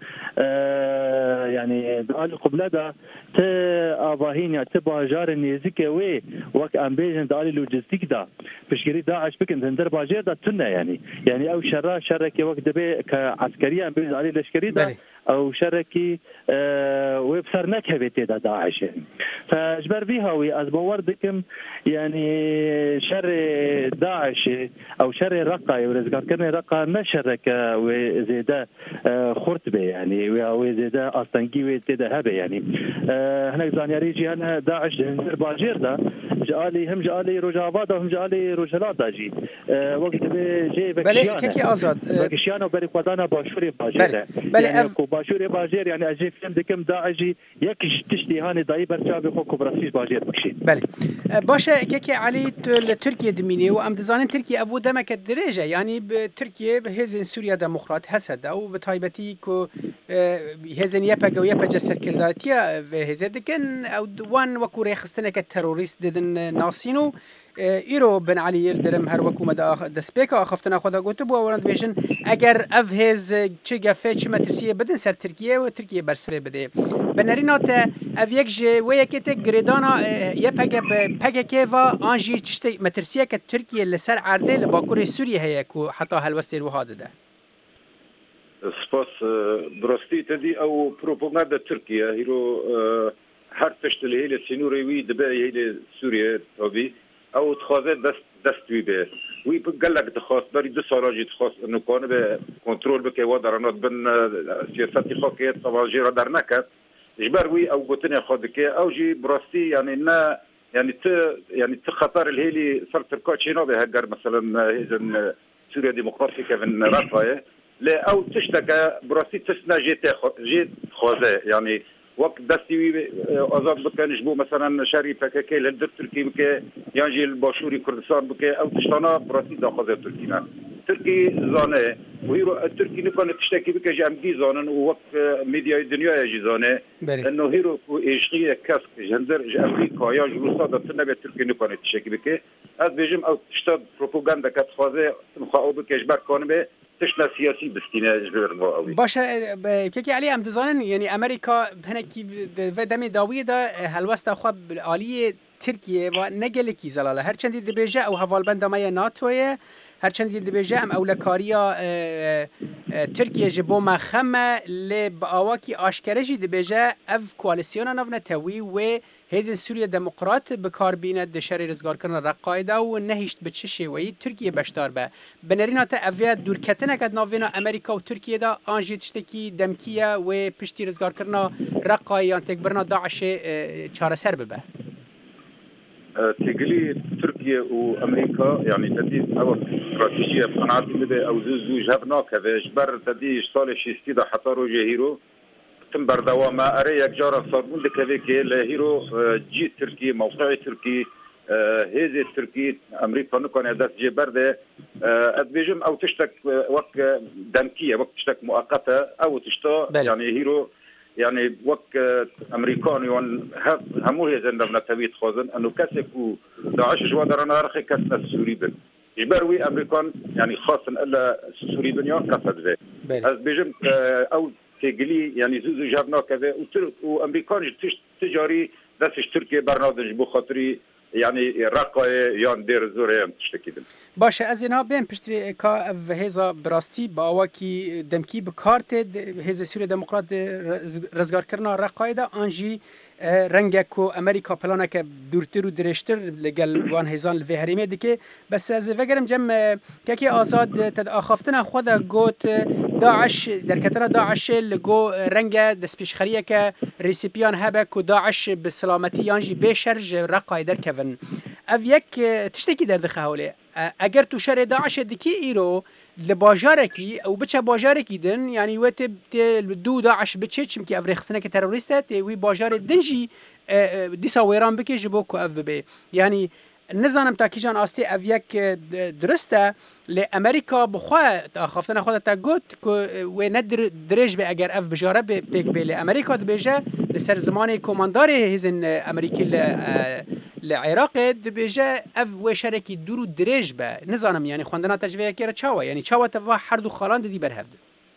يعني قال قبلدا ت اباهين ت باجار نيزك وي وك ام بيجن دالي لوجستيك دا بشكري داعش بكن هندر باجار دا تنا يعني او شركه وقت دبي كعسكريه ام بيجن علي لشكري دا او شركي وبصر نكهبت داعش فاجبر بها وي ازبوردكم يعني شر داعش او شر رقه ورزقار كان رقه نشرك وزيدا خرطبه يعني وزيدا اصلا وزيدا هبه يعني هناك زانياري جي انا داعش باجير دا جالي رجابات وهم جالي رجلات داجي وقت جي بله كيكي ازاد بكشيانو بري قدانا باشوري باجير بله باشوري باجير يعني اجي فهم دكم داعجي يكش تشتي هاني داي برچا خو براسيس باجير بكشي بله باشه كيكي علي تركيا دميني وام دزانن تركيا ابو دمك الدرجه يعني بتركيا بهزن سوريا ديمقراط حسد او بتايبتي كو هزن يبقى ويبقى جسر كرداتيا هزدكن او وان وكو ريخستنك التروريست ددن ناسينو ایرو بن علی درم هر وکو مدا دسپیک آخفتنا خدا گوتو بو ورند بیشن اگر اف هز چه گفه چه مترسیه بدن سر ترکیه و ترکیه برسره بده بنرینات اف یک ج و یکت گریدانا ی پگه و آنجی تشتی مترسیه که ترکیه لسر عرضه لباکور سوریه هی کو حتی هلوستی رو هاده ده سپاس براستی تدی او پروپاگاندا ترکیه هیرو هر تشتل هیل سینوری وی دبه هیل سوریه تابی او تخوازه دست به وی قال لك تخاص بري 2 سالاجي تخاص انه كان به كنترول بك ودرانات بن سياسات خاكيه طبعا جيرا درنكت اجبر وي او قوتني خدك او جي براستي يعني نا يعني خطر الهيلي صار تركاتشينو بهجر مثلا اذا سوريا ديمقراطيه من رفاه لا او تشتكى براستي تسنا جيت خوازه يعني وقت دستي آزاد بکن جبو مثلا شهری پککی لندر ترکی بکه یعنی الباشوری کردستان بکه او تشتانا براتی داخل ترکی نه ترکی زانه و هیرو ترکی نکنه تشتکی بکه جمعی زانن و وقت میدیای دنیا یجی زانه انه هیرو ایشقی کس جندر امریکا یا روسا دست نبی ترکی نکنه تشتکی بکه از بیشم او تشتاد پروپاگاندا کت خوازه مخاو بکه جبر کنه به تشنا سياسي بستينا جبر قوي باشا كيكي علي ام دزانن يعني امريكا هناكي دمي داويدا هلوستا خو عالی ترکیه و نگلکی زلاله هر چندی دبیجه او حوالبند مای ناتویه هر چندی دبیجه ام اولکاریا ترکیه جبو مخمه لب آواکی آشکرجی دبیجه اف کواليسيون نونا توی و هزن سوريا ديمقراط بكار بينه دشري رزگار كرنا رقايده و نهيشت بتششي وي تركيا بشتار به بنرينا تا افيا دوركتنه قد نوينا امريكا و تركيا دا انجي تشتكي دمكيه و پشتي رزگار كرنا رقايان تكبرنا داعش چارسر ببه تقلي تركيا وامريكا يعني تدي او استراتيجيه بقناعتي مدى او زوج هبنا كذا جبر تدي صالح شيستيدا حطارو جهيرو تم بردوامه اري یک جاره صابون دکوی که لهیرو جی ترکی موقع ترکی هزي تركي امريكا نكون داس جي برده ادبيجم او تشتك وقت دمكيه وقت تشتك مؤقته او تشتا يعني هيرو يعني وقت امريكان يون همو هي زندنا تبيت خوزن انه كسكو داعش جوا درنا رخي كسنا السوري بن يبروي امريكان يعني خاصه الا السوري بن يون كسد في ادبيجم او تقلي يعني زوزو جابنا كذا وامريكان تجاري داسش تركيا برنامج بو خاطري يعني رقه يان دير زوري تشتكي باشه از اینا بیم پشتری که هزا براستی با واکی دمکی بکارت هزا سوریه دموکرات رزگار کرنا رقای دا آنجی رنگه کو امریکا پلانه که دورتر و درشتر لگل وان هزان الوهریمه دیگه بس از وگرم جم که آزاد تد آخافتنا خود گوت داعش در کتنا داعش لگو رنگ دست پیشخریه که ریسیپیان هبه که داعش به سلامتی یانجی بشرج رقای در کون او یک تشتکی در دخه حوله اگر تو شر داعش دکی ایرو لباجارکی او بچه باجارکی دن یعنی وقت دو داعش بچه چم که افریخسنه که تروریسته وی باجار دنجی دیسا ویران بکی جبو که اف بی یعنی نزانم تا کیجان آستی او یک درسته لامریکا بخواه خوافتن خودت تا گوت که و ندر درج به اگر اف بجاره بیک به لامریکا دبیجه لسر زمان کماندار هزن امریکی لعراق دبیجه اف و شرکی دورو درج به نزانم یعنی خواندنا تجویه که چاوه یعنی چاوه توا هر دو خالان دی برهفده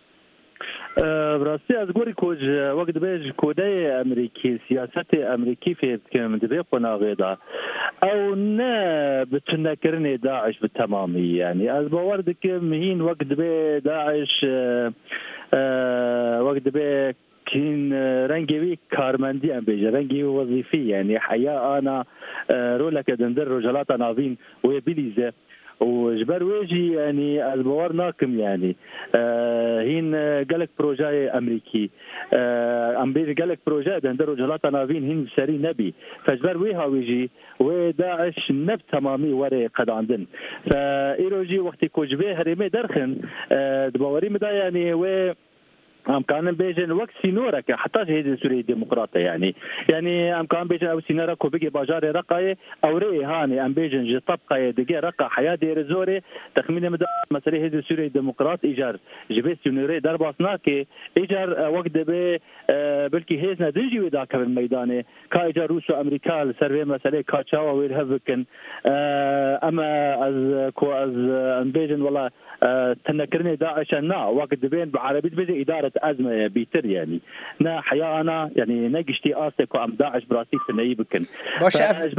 براستی از گوری کوج وقت بیج کوده امریکی سیاست امریکی فیت کم دبی قناغه دا او نه بتونه کرنی داعش بالتمامی يعني از باور دک مهین وقت بی داعش وقت به كين رنجي كارمندي ام بيجي رنجي وظيفي يعني حياه انا رولك دندر رجالات ناظين وبيليزه وجبر ويجي يعني البوار ناكم يعني هين قالك بروجاي امريكي ام بيجي قالك بروجاي دندر رجالات ناظين هين سري نبي فجبر ويها ويجي وداعش نب تمامي وري قد عندن فايروجي وقت كوجبه هرمي درخن دبوري مدا يعني و امكان بيجن وقت سينورك حتى هي سوريا الديمقراطيه يعني امكان بيجن او سينورك وبيجي باجار رقاي او ري هاني ام بيجن جي طبقه دقي رقا حياه دير زوري تخمين مدى مسألة هي سوريا الديمقراط ايجار جبت سينوري درباسناكي ايجار وقت به بلكي هيزنا دنجي وذاك الميدان كا ايجار روس وامريكا سيرفي مسألة كاتشاوا ويرهبكن اما از كو از ام بيجن والله تنكرني داعش نا وقت بين بعربي بيجي اداره ازمه بيتر يعني نا حيانا يعني نقشتي اسك ام داعش براسي تنيبكن باش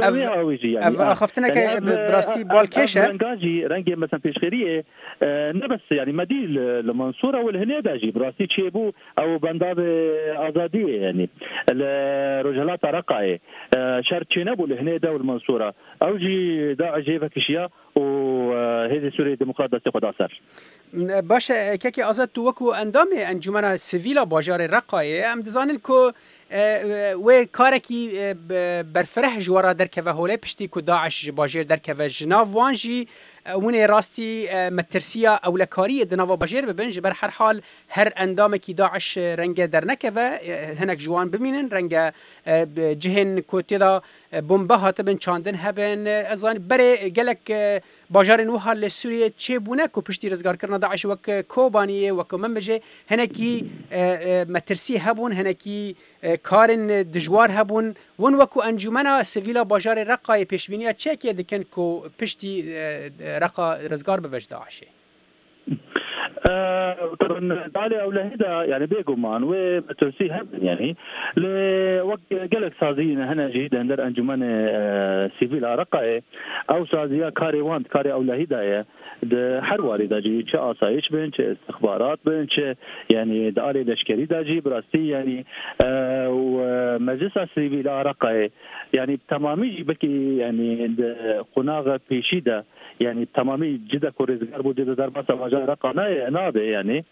اخفتنا براسي بالكيشه رنجي مثلا في شخيريه نبس يعني مديل المنصوره والهنيداجي براسي تشيبو او بنداب ازاديه يعني الرجالات رقاي شرتشنبو الهنيدا والمنصوره اوجي داعش جيبك اشياء وهذه سوريا الديمقراطيه تاخذ اثر باش كيكي ازاد توكو اندامي انجمنا سيفيلا باجار الرقايه ام دزانن كو و كاركي برفرح جوارا دركفه هوله پشتی کو داعش باجر درکفه جناف وانجی ونه راستی مترسیا اولکاری دناوا باجر ببنج بر هر حال هر اندام کی داعش رنگ در نکفه هنک جوان ببینن رنگ جهن کوتیدا بمبه هاتبن چاندن هبن ازان بره گلک باجار نوها لسوریه چه بونه کو پشتی رزگار کرنا داعش وک کوبانیه وک منبجه هنکی مترسی هبون هنکی کارن دجوار هبون ون وکو انجمنا سیویلا باجار رقای پیشبینی چه دکن کو پشتی رقا رزگار ببج داعشه طبعا دالي او لهدا يعني بيقومان وترسي هم يعني لوقت قالك سازين هنا جيدا در انجمن سيفيل رقاي او سازيا كاري واند كاري او لهدا ده حرواري داجي تش اسايش بنش استخبارات بنش يعني دالي لشكري داجي براستي يعني ومجلس سيفيل رقاي يعني تمامي بكي يعني قناغه بيشيده يعني تمامي جدا كوريزغار بو جدا درباسه واجا رقانا نابه يعني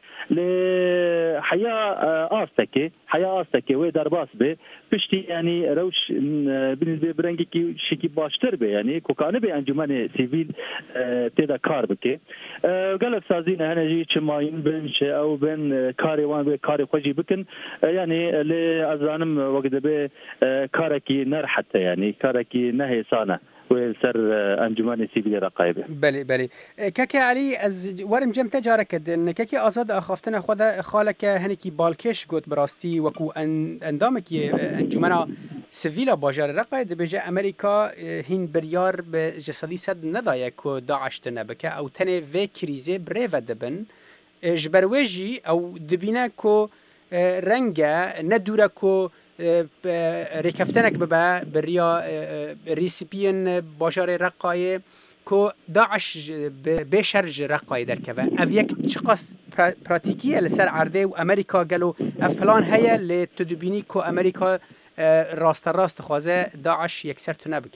لحياه استكي و درباس به پشتی يعني روش بالنسبه برنگي کی شکی باشتر به يعني کوکانه به انجمن سیویل تدا کار بکه قالك سازين هنا جي چماين بنش او بن كاريوان به كاري خوجي بكن يعني لازانم وقت به كاركي نر حتى يعني كاركي نهي سانه وسر انجمن سيفيل رقايبه بله كاكي علي از ورم جم تجارك ان كاكي ازاد اخافتنا خدا خالك هنكي بالكش قلت براستي وكو اندامك انجمنا سيفيلا باجار رقايد بجا امريكا هين بريار بجسدي سد ندايا كو داعش تنبكه او تنه في كريزه بريفا دبن جبرويجي او دبينا كو رنگا ندورا كو ركفتنك ببا بريا ريسيبين باجار رقاية كو داعش بشرج رقاية دركفة أفيك شخص براتيكية لسر عرضه وأمريكا قالوا أفلان هيا لتدبيني كو أمريكا راست خوازه داعش يكسر تنبكه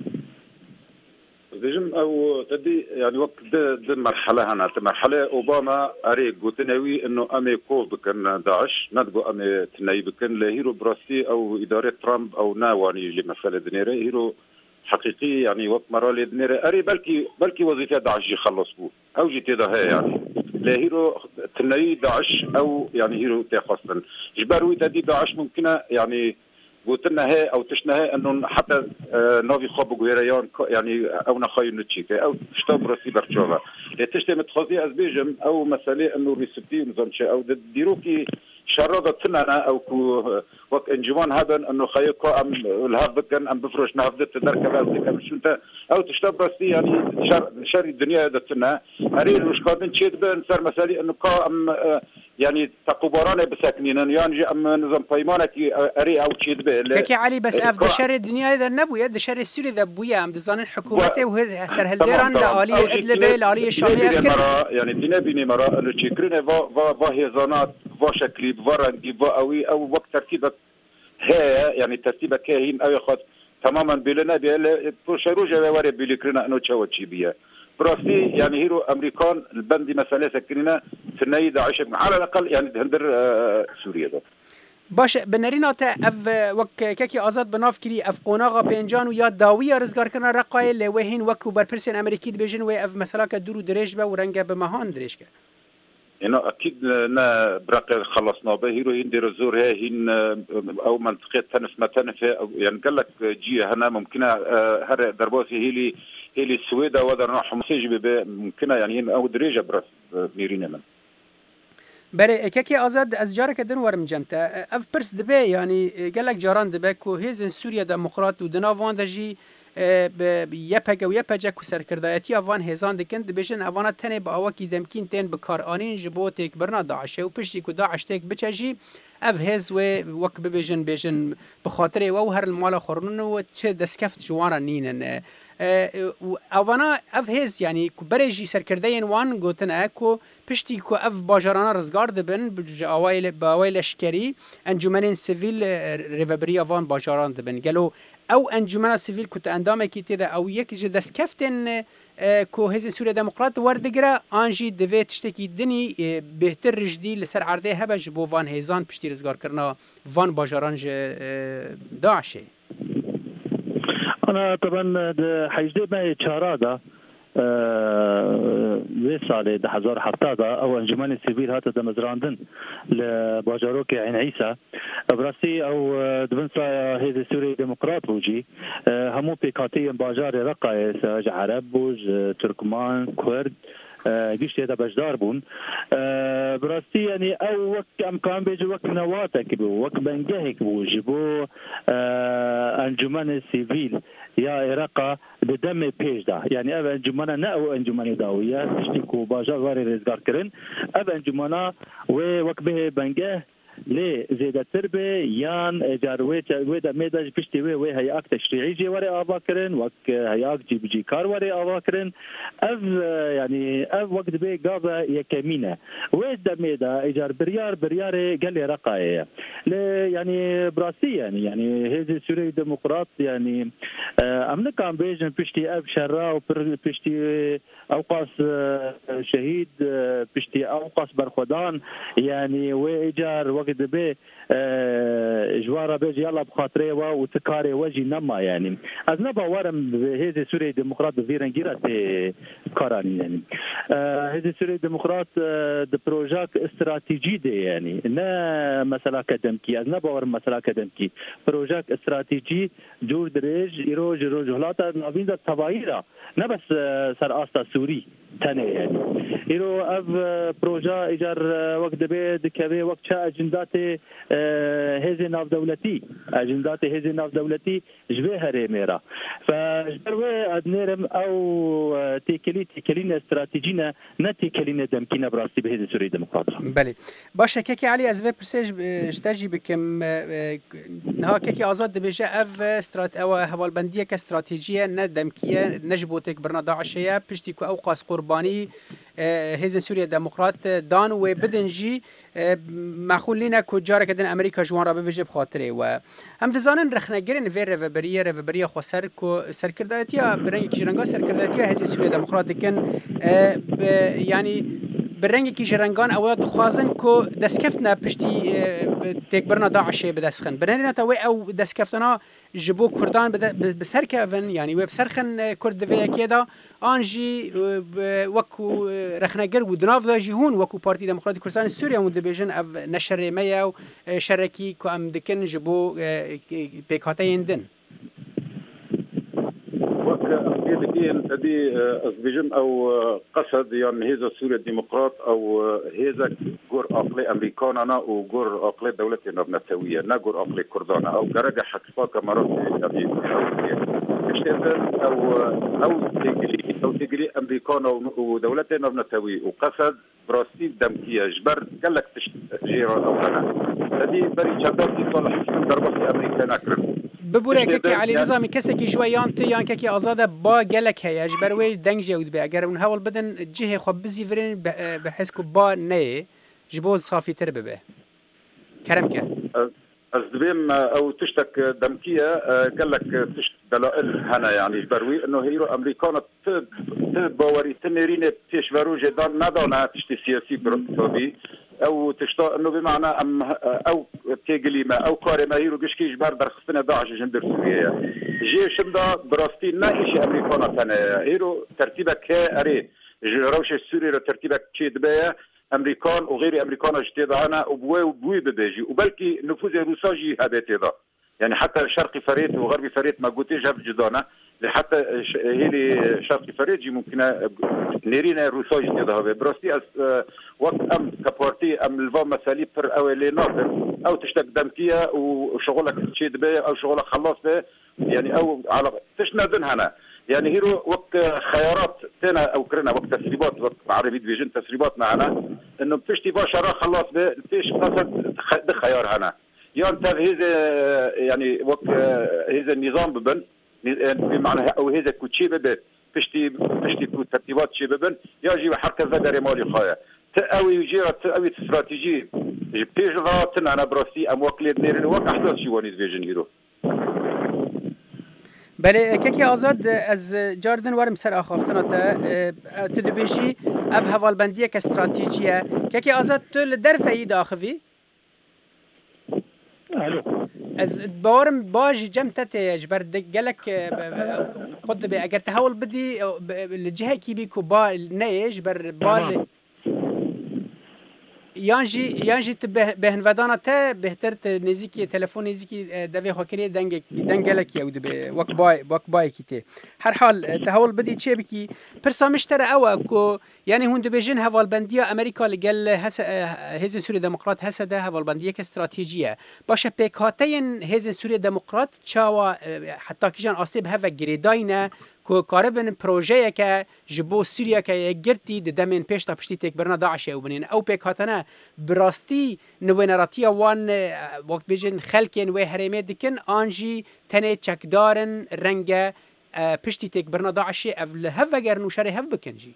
دجم او تدي يعني وقت ده مرحله هنا مرحله اوباما اري قوتنوي انه امي كو بكن داعش ندغو امي تناي بكن لهيرو براستي او اداره ترامب او ناواني لمساله دنيره هيرو حقيقي يعني وقت مرالي دنيره اري بلكي وظيفه داعش يخلص بو او جيت ده هي يعني لهيرو تناي داعش او يعني هيرو تخصن جبروي تدي داعش ممكن يعني قلتنا هي او تشنا انه حتى نوفي خبو غيريان يعني او نخاي نتشيك او تشتبر سي برشوفا تشتي متخذي ازبيجم او مساله انه ريسبتي نظنش او ديروكي شرده تنانا او وقت انجوان هذا انه خيكو ام الهاب كان ام بفرش نافذت دركه بس شو انت او تشتبر سي يعني شر الدنيا هذا تنا اريد مش قادن تشيد بن صار مساله انه ام يعني تقبرانه بساكنين يعني ام نظام بايمانك اري او تشيد كي علي بس اف دشر الدنيا اذا نبويا دشر السوري ذبويا ام دزان حكومته وهي سر هالديران لالي ادلب لالي الشاميه يعني دينا بيني مرا اللي تشكرنا فا هي زانات شكلي بفرنجي بقوي او وقت ترتيبك هي يعني ترتيبك كاين او ياخذ تماما بلنا بروشروجا واري بلكرنا انه تشوتشي بيها براسي يعني هيرو امريكان البندي مساله سكرنا في النايد عايشه على الاقل يعني هندر سوريا ده باش بنرينا تا اف وك كاكي ازاد بناف كري اف قوناغا بينجان ويا داويه رزگار كنا رقاي لوهين وكو برپرسن امريكي بيجن وي اف مثلا كدرو دريج به ورنگه بمهان دريج كه يعني اكيد نا برق خلصنا به هيرو يندير الزور هي هين او منطقه تنف ما تنف يعني قال لك جي هنا ممكن هر دربوسي هي السويد وذا راح مسجب ممكن يعني او دريجه برس ميرينا من بله كاكي آزاد از جارك دن ورم جمتا اف برس دبي يعني قال لك جاران دبي كو هيزن سوريا ديمقراط ودنا فان دجي يپگه و يپجه کو سرکردایتی افان هزان دکن دبیشن افانا تنه با اوکی دمکین تن بکار آنین جبو تک برنا داعش و پشتی کو داعش تک بچجی اف هز و وک ببیجن بخاطر و هر المال خورنن و چه دسکفت جوانا نینن افانا اف هز يعني برجي سركردين وان گوتن اكو پشتی کو اف باجرانا رزگار دبن باوایل اشکری انجمن سیویل ریوبری افان باجران دبن گلو او انجمن سیویل كنت اندامه کی تده او یک ج دسکفتن کو هز سوريا ديمقراط وردگرا انجي دوی تشتکی دني بهتر رجدي لسر عرضه هبج بو وان هيزان پشتی رزگار کرنا وان باجران داعش. انا طبعا حيجدي ما چارادا وی سال 2017 او انجمن سیویل هات د مزراندن لباجاروك عين عيسى براسي او دبنسا هذه سوريا ديمقراط بوجي همو بيكاتي باجار رقا عرب بوج تركمان كرد گشت هذا بجدار بون براسي يعني او وقت امكان بيجي وقت نواتك بو وقت بنجهك بوجي بو انجمن سيفيل يا عراق بدم بيج ده يعني اب انجمنا ناو انجمن داويه تشتكو باجار واري رزگار كرن اب انجمنا وقت به بنجه لي زيادة تربه يان اجارويت ودا ميداج بشتي وي هي اك تشريعي جي وري اباكرن وك هي اك جي بيجي كار وري اباكرن اف يعني اف وقت بي غابا يكمينه ودا ميدا اجار بريار قال لي رقايه يعني براسي يعني هذه سوريا ديمقراط يعني امريكان بيجن بشتي اب شرا وبشتي اوقاس شهيد بشتي اوقاس برخدان يعني وايجار وقت به جوارا بيجي يلا بخاطري وتكاري وجي نما يعني از نبا ورم هذه سوريا ديمقراط فيرنجيرا كاراني يعني هذه سوريا ديمقراط د بروجاك استراتيجي دي يعني نا مسألة اكاديميكي از نبا ورم مسألة اكاديميكي بروجاك استراتيجي جور دريج يروج هلاتا نابين دا تبايرا نا بس سر استا سوري تاني يعني يرو اف بروجا ايجار وقت به دكبه وقت چا اجندات هذه ناف دولتي اجندات هذه ناف دولتي جبه هرميرا فجبر ادنرم او تيكلين استراتيجينا نتيكلين دمكينا براسي بهذه سوريا ديمقراطيه بله باشه كيكي علي از في برسج اشتاجي بكم نها كيكي ازاد بيجا اف استرات او هوالبنديه كاستراتيجيه ندمكيه نجبوتك برنا داعشيه بشتيكو اوقاس قرباني هذه سوريا ديمقراط دان وبدنجي معقول لنا كجارة كدن أمريكا جوان رابع بيجي بخاطره وهم دزانن رخنجرين في ريفبرية خو سركرداتيا برنج كيرانغا سركرداتيا هذه سوريا ديمقراط كان يعني برنج كيرانغان أو دخازن كو دسكفتنا بشتي تكبرنا داعش بدسخن برننا توي أو دسكفتنا جبو كردان بسركفن يعني وبسرخن كرد في كذا انجي وكو رخنجر ودناف ذا جهون وكو بارتي ديمقراطي كردستان سوريا مدبيجن اف نشر ميا شركي كو ام دكن جبو بيكاتين دن هذه أزبيجن أو قصد يعني هذا سوريا الديمقراط أو هذا جور أقلي أمريكانا وجور أقلي دولتنا بنتوية نجور أقلي كردانا أو جرجة حتفا كمرات يعني أو تجري أمريكانا ودولتنا بنتوية وقصد براسي دمكية جبر قال لك تشجير أو أنا هذه بري شبابي صالح ضربة أمريكا أكرم ببوره كي علي نظامي كسكي جويان تي يعني كي آزاده با جلك هي جبروي دنج جود بي اگر اون هول بدن جهه خو بزي فرين بحس كو با نه جبو صافي ترببه كرمك الزبيم او تشتك دمكيه قال لك تشت دلائل هنا يعني بروي انه هيرو امريكان باوري تنيرين تشبرو جدان ندانا تشتي سياسي بروبي او تشتا انه بمعنى او تيجليما او كارما هيرو قشكي جبر درخصنا داعش جندر سوريا جيش مدا براستي نايش امريكان ثانيه هيرو ترتيبك اري روش السوري ترتيبك تشيدبايا امريكان وغير امريكان اجتهادنا وبوي ببيجي وبلكي نفوذ روساجي هذا يعني حتى شرقي فريد وغربي فريد ما قلتيش في جدانا لحتى هي شرقي فريد جي ممكن نيرينا روساجي هذا براستي وقت ام كبارتي ام الفا مسالي بر او لي ناطر او تشتك دمكيه وشغلك تشيد بيه او شغلك خلاص بيه يعني او على تشندن هنا يعني هيرو وقت خيارات تنا او كرنا وقت تسريبات وقت عربي فيجن تسريبات معنا انه بتشتي باشرة خلاص بتيش قصد خيار هنا يعني هذا يعني وقت هذا النظام ببن بمعنى او هذا كوتشي ببن بتشتي ترتيبات شي ببن يجي حركه زدري مالي خايا تقوي يجيرا تقوي استراتيجي بتيجي ضغطنا انا براسي ام وكلي نيرن وقت احداث شي وانيز فيجن هيرو بله كيكي آزاد از جاردن ورم سر آخافتنا تا تدبیشی اف هوالبندیه که استراتیجیه کیکی آزاد تو لدرفه ای داخوی؟ از باورم باجی جم تته جبر دقلك قد بي اگر تحول بدي الجهه كي بيكو با نيج بر بال یانجی بهنودانا تا بهتر نزیکی تلفن نزیکی دوی خاکری دنگلکی او دبی وک بای کیته هر حال تحول بدی چه بکی پرسامشتر او کو یعنی هون دبیجن هوالبندیا امریکا لگل حزب سوری دموکرات هسده هوالبندیه که استراتژیه باشه پیکاتین حزب سوری دموکرات چاوا حتی کیجان آستیب هوا گریداینه کو کاربن پروژه که جبو سوریا که گرتی د دمن پیش تا پشتی تک برنا داعش او بنین او پیکاتنه براستی نوینراتی وان وقت بجن خلکن و هرمه دکن آنجی تنه چکدارن رنگ پشتی تک برنا داعش او لهو اگر نوشره هف بکنجی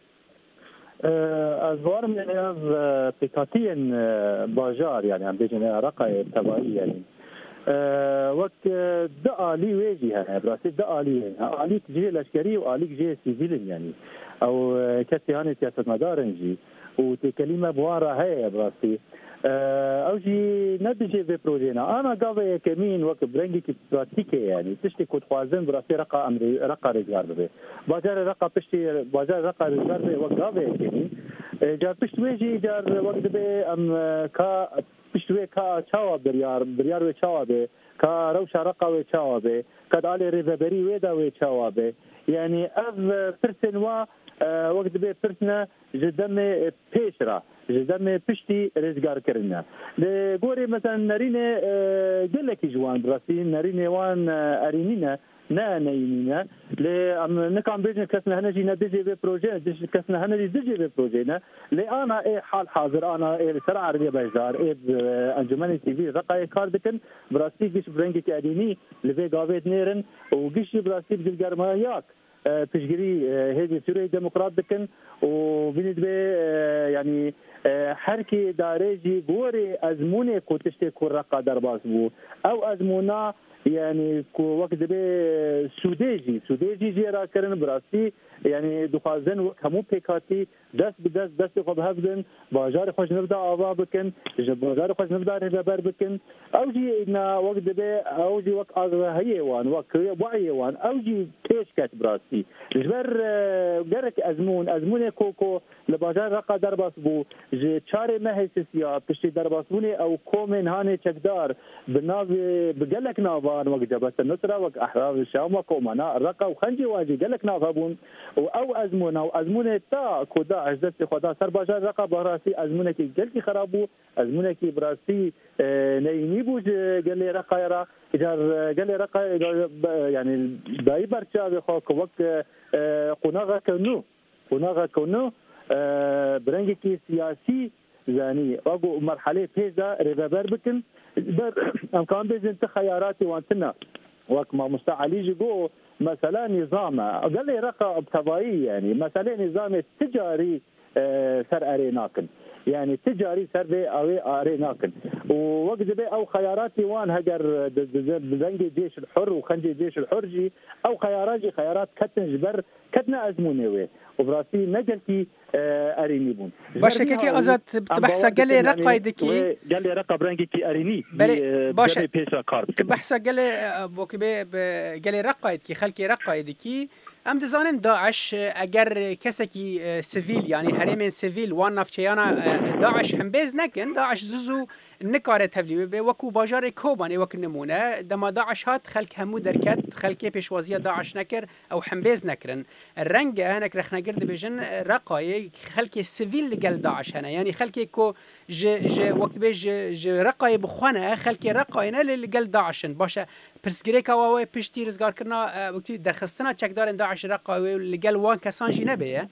از وارم یعنی از پیکاتین باجار یعنی هم بجن رقای تبایی یعنی وقت ده آلی ویجی هنه براستی ده آلی هنه آلی جه لشکری و آلی جه سیویلن یعنی او کسی هنه سیاست مدارن جی و تکلیمه بوارا هیا براستی او جی ندجه به پروژینا انا قاوه کمین وقت برنگی که پراتیکه یعنی تشتی کود خوازن براستی رقا رزگار ببه باجار رقا پشتی باجار رقا رزگار ببه وقت قاوه کمین جار پشت ویجی جار وقت به ام که پشتوی که چاوا بریار و چاوا به که روش رقا و چاوا به که دالی ریزبری ویدا و چاوا به یعنی از پرسن و وقت به پرسنه جدم پیش را جدم پشتی رزگار کرنه لگوری مثلا نرینه گلکی جوان برسی نرینه وان ارینینه نه نيمينا نكام بيجن كسنا هنجي ندجي ببروجي كسنا هنجي دجي ببروجينا انا حال حاضر انا سرعه عربيه بجدار انجمن تي في رقاي كاردكن براسي جيش برنجي كاديني لبي غافيت نيرن وجيش براسي بالجرماياك تشجري هذه سوريا ديمقراط دكن وبند به يعني حركي دارجي غوري ازمونه كوتشتي كورقا درباس بو او ازمونا يعني وقت به سوديجي جيرا كرن براسي يعني دخازن همو بيكاتي دست خود هفدن باجار خوش نبدا آوا بکن باجار خوش نبدا رهبر بکن او جي نا وقت به او جي وقت آغاهي وان وقت وعي وان او جي پیش کت براسي جبر گرك ازمون كوكو لباجار رقا درباس بو چار مهسسيا پشت درباس بونه او کومن هانه چکدار بناو بگلك ناوان وقت جبهة النصرة وقت احرار الشام وكومنا رقا وخنجي واجي گلك نافابون او ازمونه تا کودا اجدت خدا سر باجار رقا براسي ازمونه کی گلکی خرابو ازمونه کی براسي نيني بوج گلی رقا يرا اجار گلی رقا يعني داي برچا بخو وقت قناغه كونو برنگي کی سياسي يعني اگو مرحله پیدا ريبر بكن امكان بزن خياراتي وانتنا وقت ما مستعلي جو مثلا نظام قال لي رقم طبيعي يعني مثلا نظام تجاري سر اريناكن يعني تجاري سر به اوي اري ناكن ووقت به او خياراتي وان هجر بزنجي جيش الحر وخنجي جيش الحرجي او خيارات كتن جبر كتنا ازمونه وبراسي نجلتي اريني بون باشه كي ازاد بحث قال رقايدكي قال لي رقب رنجي كي اريني باشه بحث قال رقايدكي خلكي رقايدكي ام دزانن داعش اگر کسکی سیویل یعنی حریم سیویل وان نفچیانا داعش هم بیز نکن داعش زوزو نکاره تبلیغ به وکو باجار کوبانی وک نمونه دما داعش هات خلک همو درکت خلکی پیشوازی داعش نکر او هم بیز نکرن رنگ هنک رخنا گرد بجن رقای خلکی سیویل لگل داعش هنا یعنی خلکی کو ج وقت بج رقای بخونه خلکی رقاینا لگل داعشن باشه پرسگری کاوه پشتی رزگار کرنا وقتی درخستنا چک دارن داعش رقای لگل وان کسان جی نبیه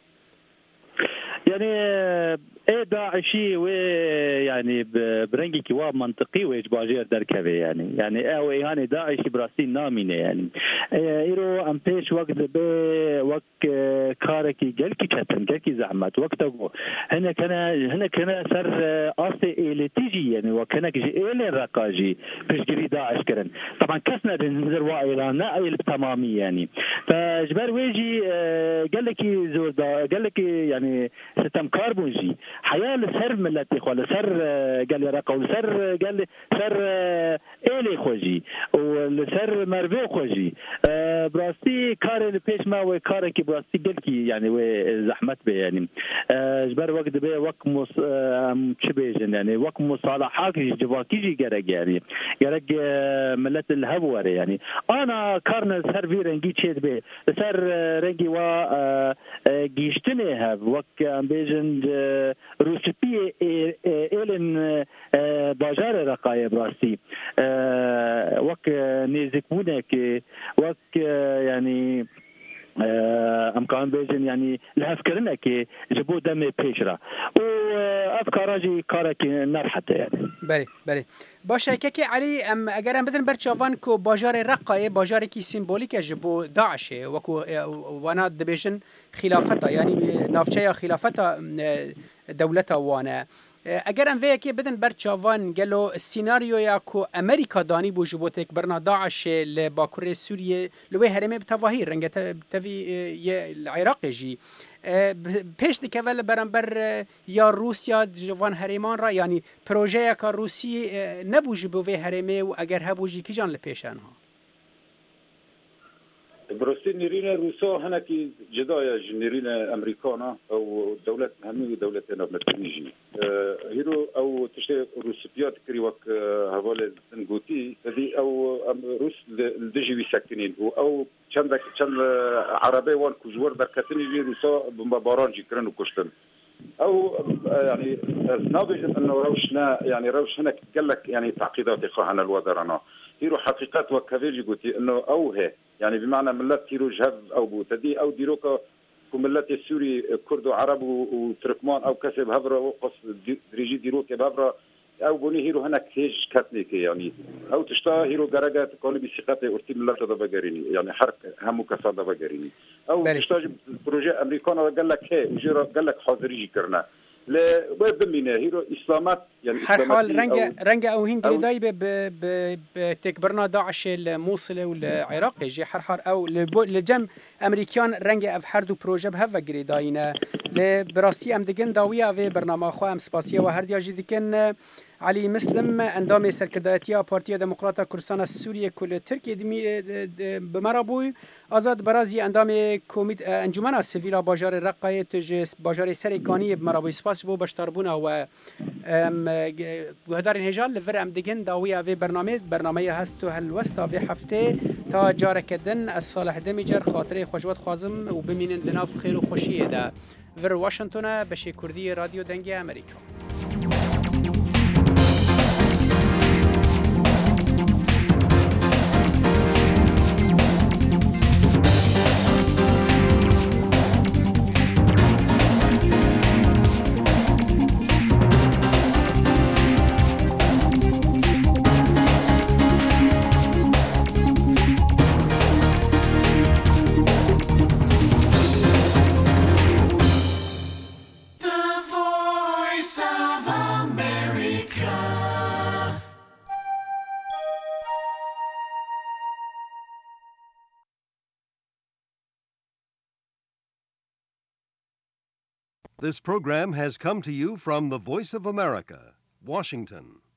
يعني ايه داعشي ويعني برنجي كواب منطقي وإجباجير دركبه يعني او يعني داعشي براسي نامينه يعني ايرو ام بيش وقت به وقت كاركي جلكي كتن جلكي زحمت وقته هنا كان سر اصي اللي تيجي يعني وكان جي الين رقاجي بيشجري داعش كرن طبعا كسنا نزر وايلانا اي تمامي يعني فجبر ويجي قال لك يعني ستم كاربونجي حياه لسر ملتي خو سر قال لي رقم سر قال لي سر الي خوجي ولسر مربي خوجي براستي كار اللي بيش ما وكار كي براستي قالكي يعني وزحمت به يعني جبر وقت به وقت شبيجن يعني وقت مصالحات جواكيجي جرق يعني جرق ملت الهبور يعني انا كارن سر في رنجي تشيد به سر رنجي وا جيشتني هب وقت بيجن روسبي إلين باجار رقاية براسي وك نيزكونك وك يعني امكان بيجن يعني لهفكرنا كي جبو دم بيشرا وافكاراجي كارك نرحت يعني بله باشه كي علي ام اگر ام بدن برچوان کو باجار رقايه باجار کی سیمبولیک جبو داعش وكو وانا دبيجن خلافته يعني نافچه خلافته دولته وانا اگر ام وی کی بدن برچوان گلو سيناريو یا کو امریکا دانی بو جبوتک برنا داعش ل باکور سوریه لو هرمه بتواهی رنگ تفي العراق جي پیش دکول برانبر یا روسیا جوان هریمان را یعنی پروژه که روسی نبوجی بوی هرمه و اگر هبوجی کی جان لپیشن ها براستی نيرين روسا هناكي جدايا نيرين امريكانا او دولة همي دولة نابلتنيجي هيرو او تشتي روسيات كري وك هوال نغوتي هذه او روس الدجي بيسكنين او چند عربي وان كوزور دركتنيجي روسا بمبارانجي كرن وكشتن او يعني ناضج انه روشنا يعني روش هناك قال لك يعني تعقيدات اخوانا الوزراء هيرو حقيقات وكافيجي قلتي انه اوه يعني بمعنى ملات هيرو جهب او بوتدي او ديروكا كملات السوري كرد وعرب وتركمان او كسب هبره وقص دريجي ديروكا بهبره او بني هيرو هناك هيج كاتنيك يعني او تشتا هيرو جرجات كوني بثقه ارتي ملات دبغريني يعني حرق همو كساد دبغريني او تشتا بروجي امريكانا قال لك هي وجرا قال لك حاضري كرنا لا وبمينا هيرو اسلامات يعني حال رنجا او هنجري داي بتكبرنا داعش الموصل والعراق جي حرحر او لجم امريكان رنجا اف هردو بروجه بهفا جريداينا لبراستي ام دگن داويه في برنامج خو ام سپاسيه و هر ديا جي دكن علي مسلم اندام سرکرداتیا پارتیا دموکراتا کردستان سوریه کل ترکیه دمی بمرابوی آزاد برازی اندام کمیت انجمن سیویل باجار رقایه تجس باجار سرکانی بمرابوی سپاس بو بشتربونا و گهدار هجال لور ام دگن داویه و برنامه هست هل وستا و هفته تا جارکدن از صالح دمیجر خاطره خوشوات خوازم و بمینن دناف خیر و خوشیه ده ور واشنطن بشی کردی رادیو دنگی امریکا. This program has come to you from the Voice of America, Washington.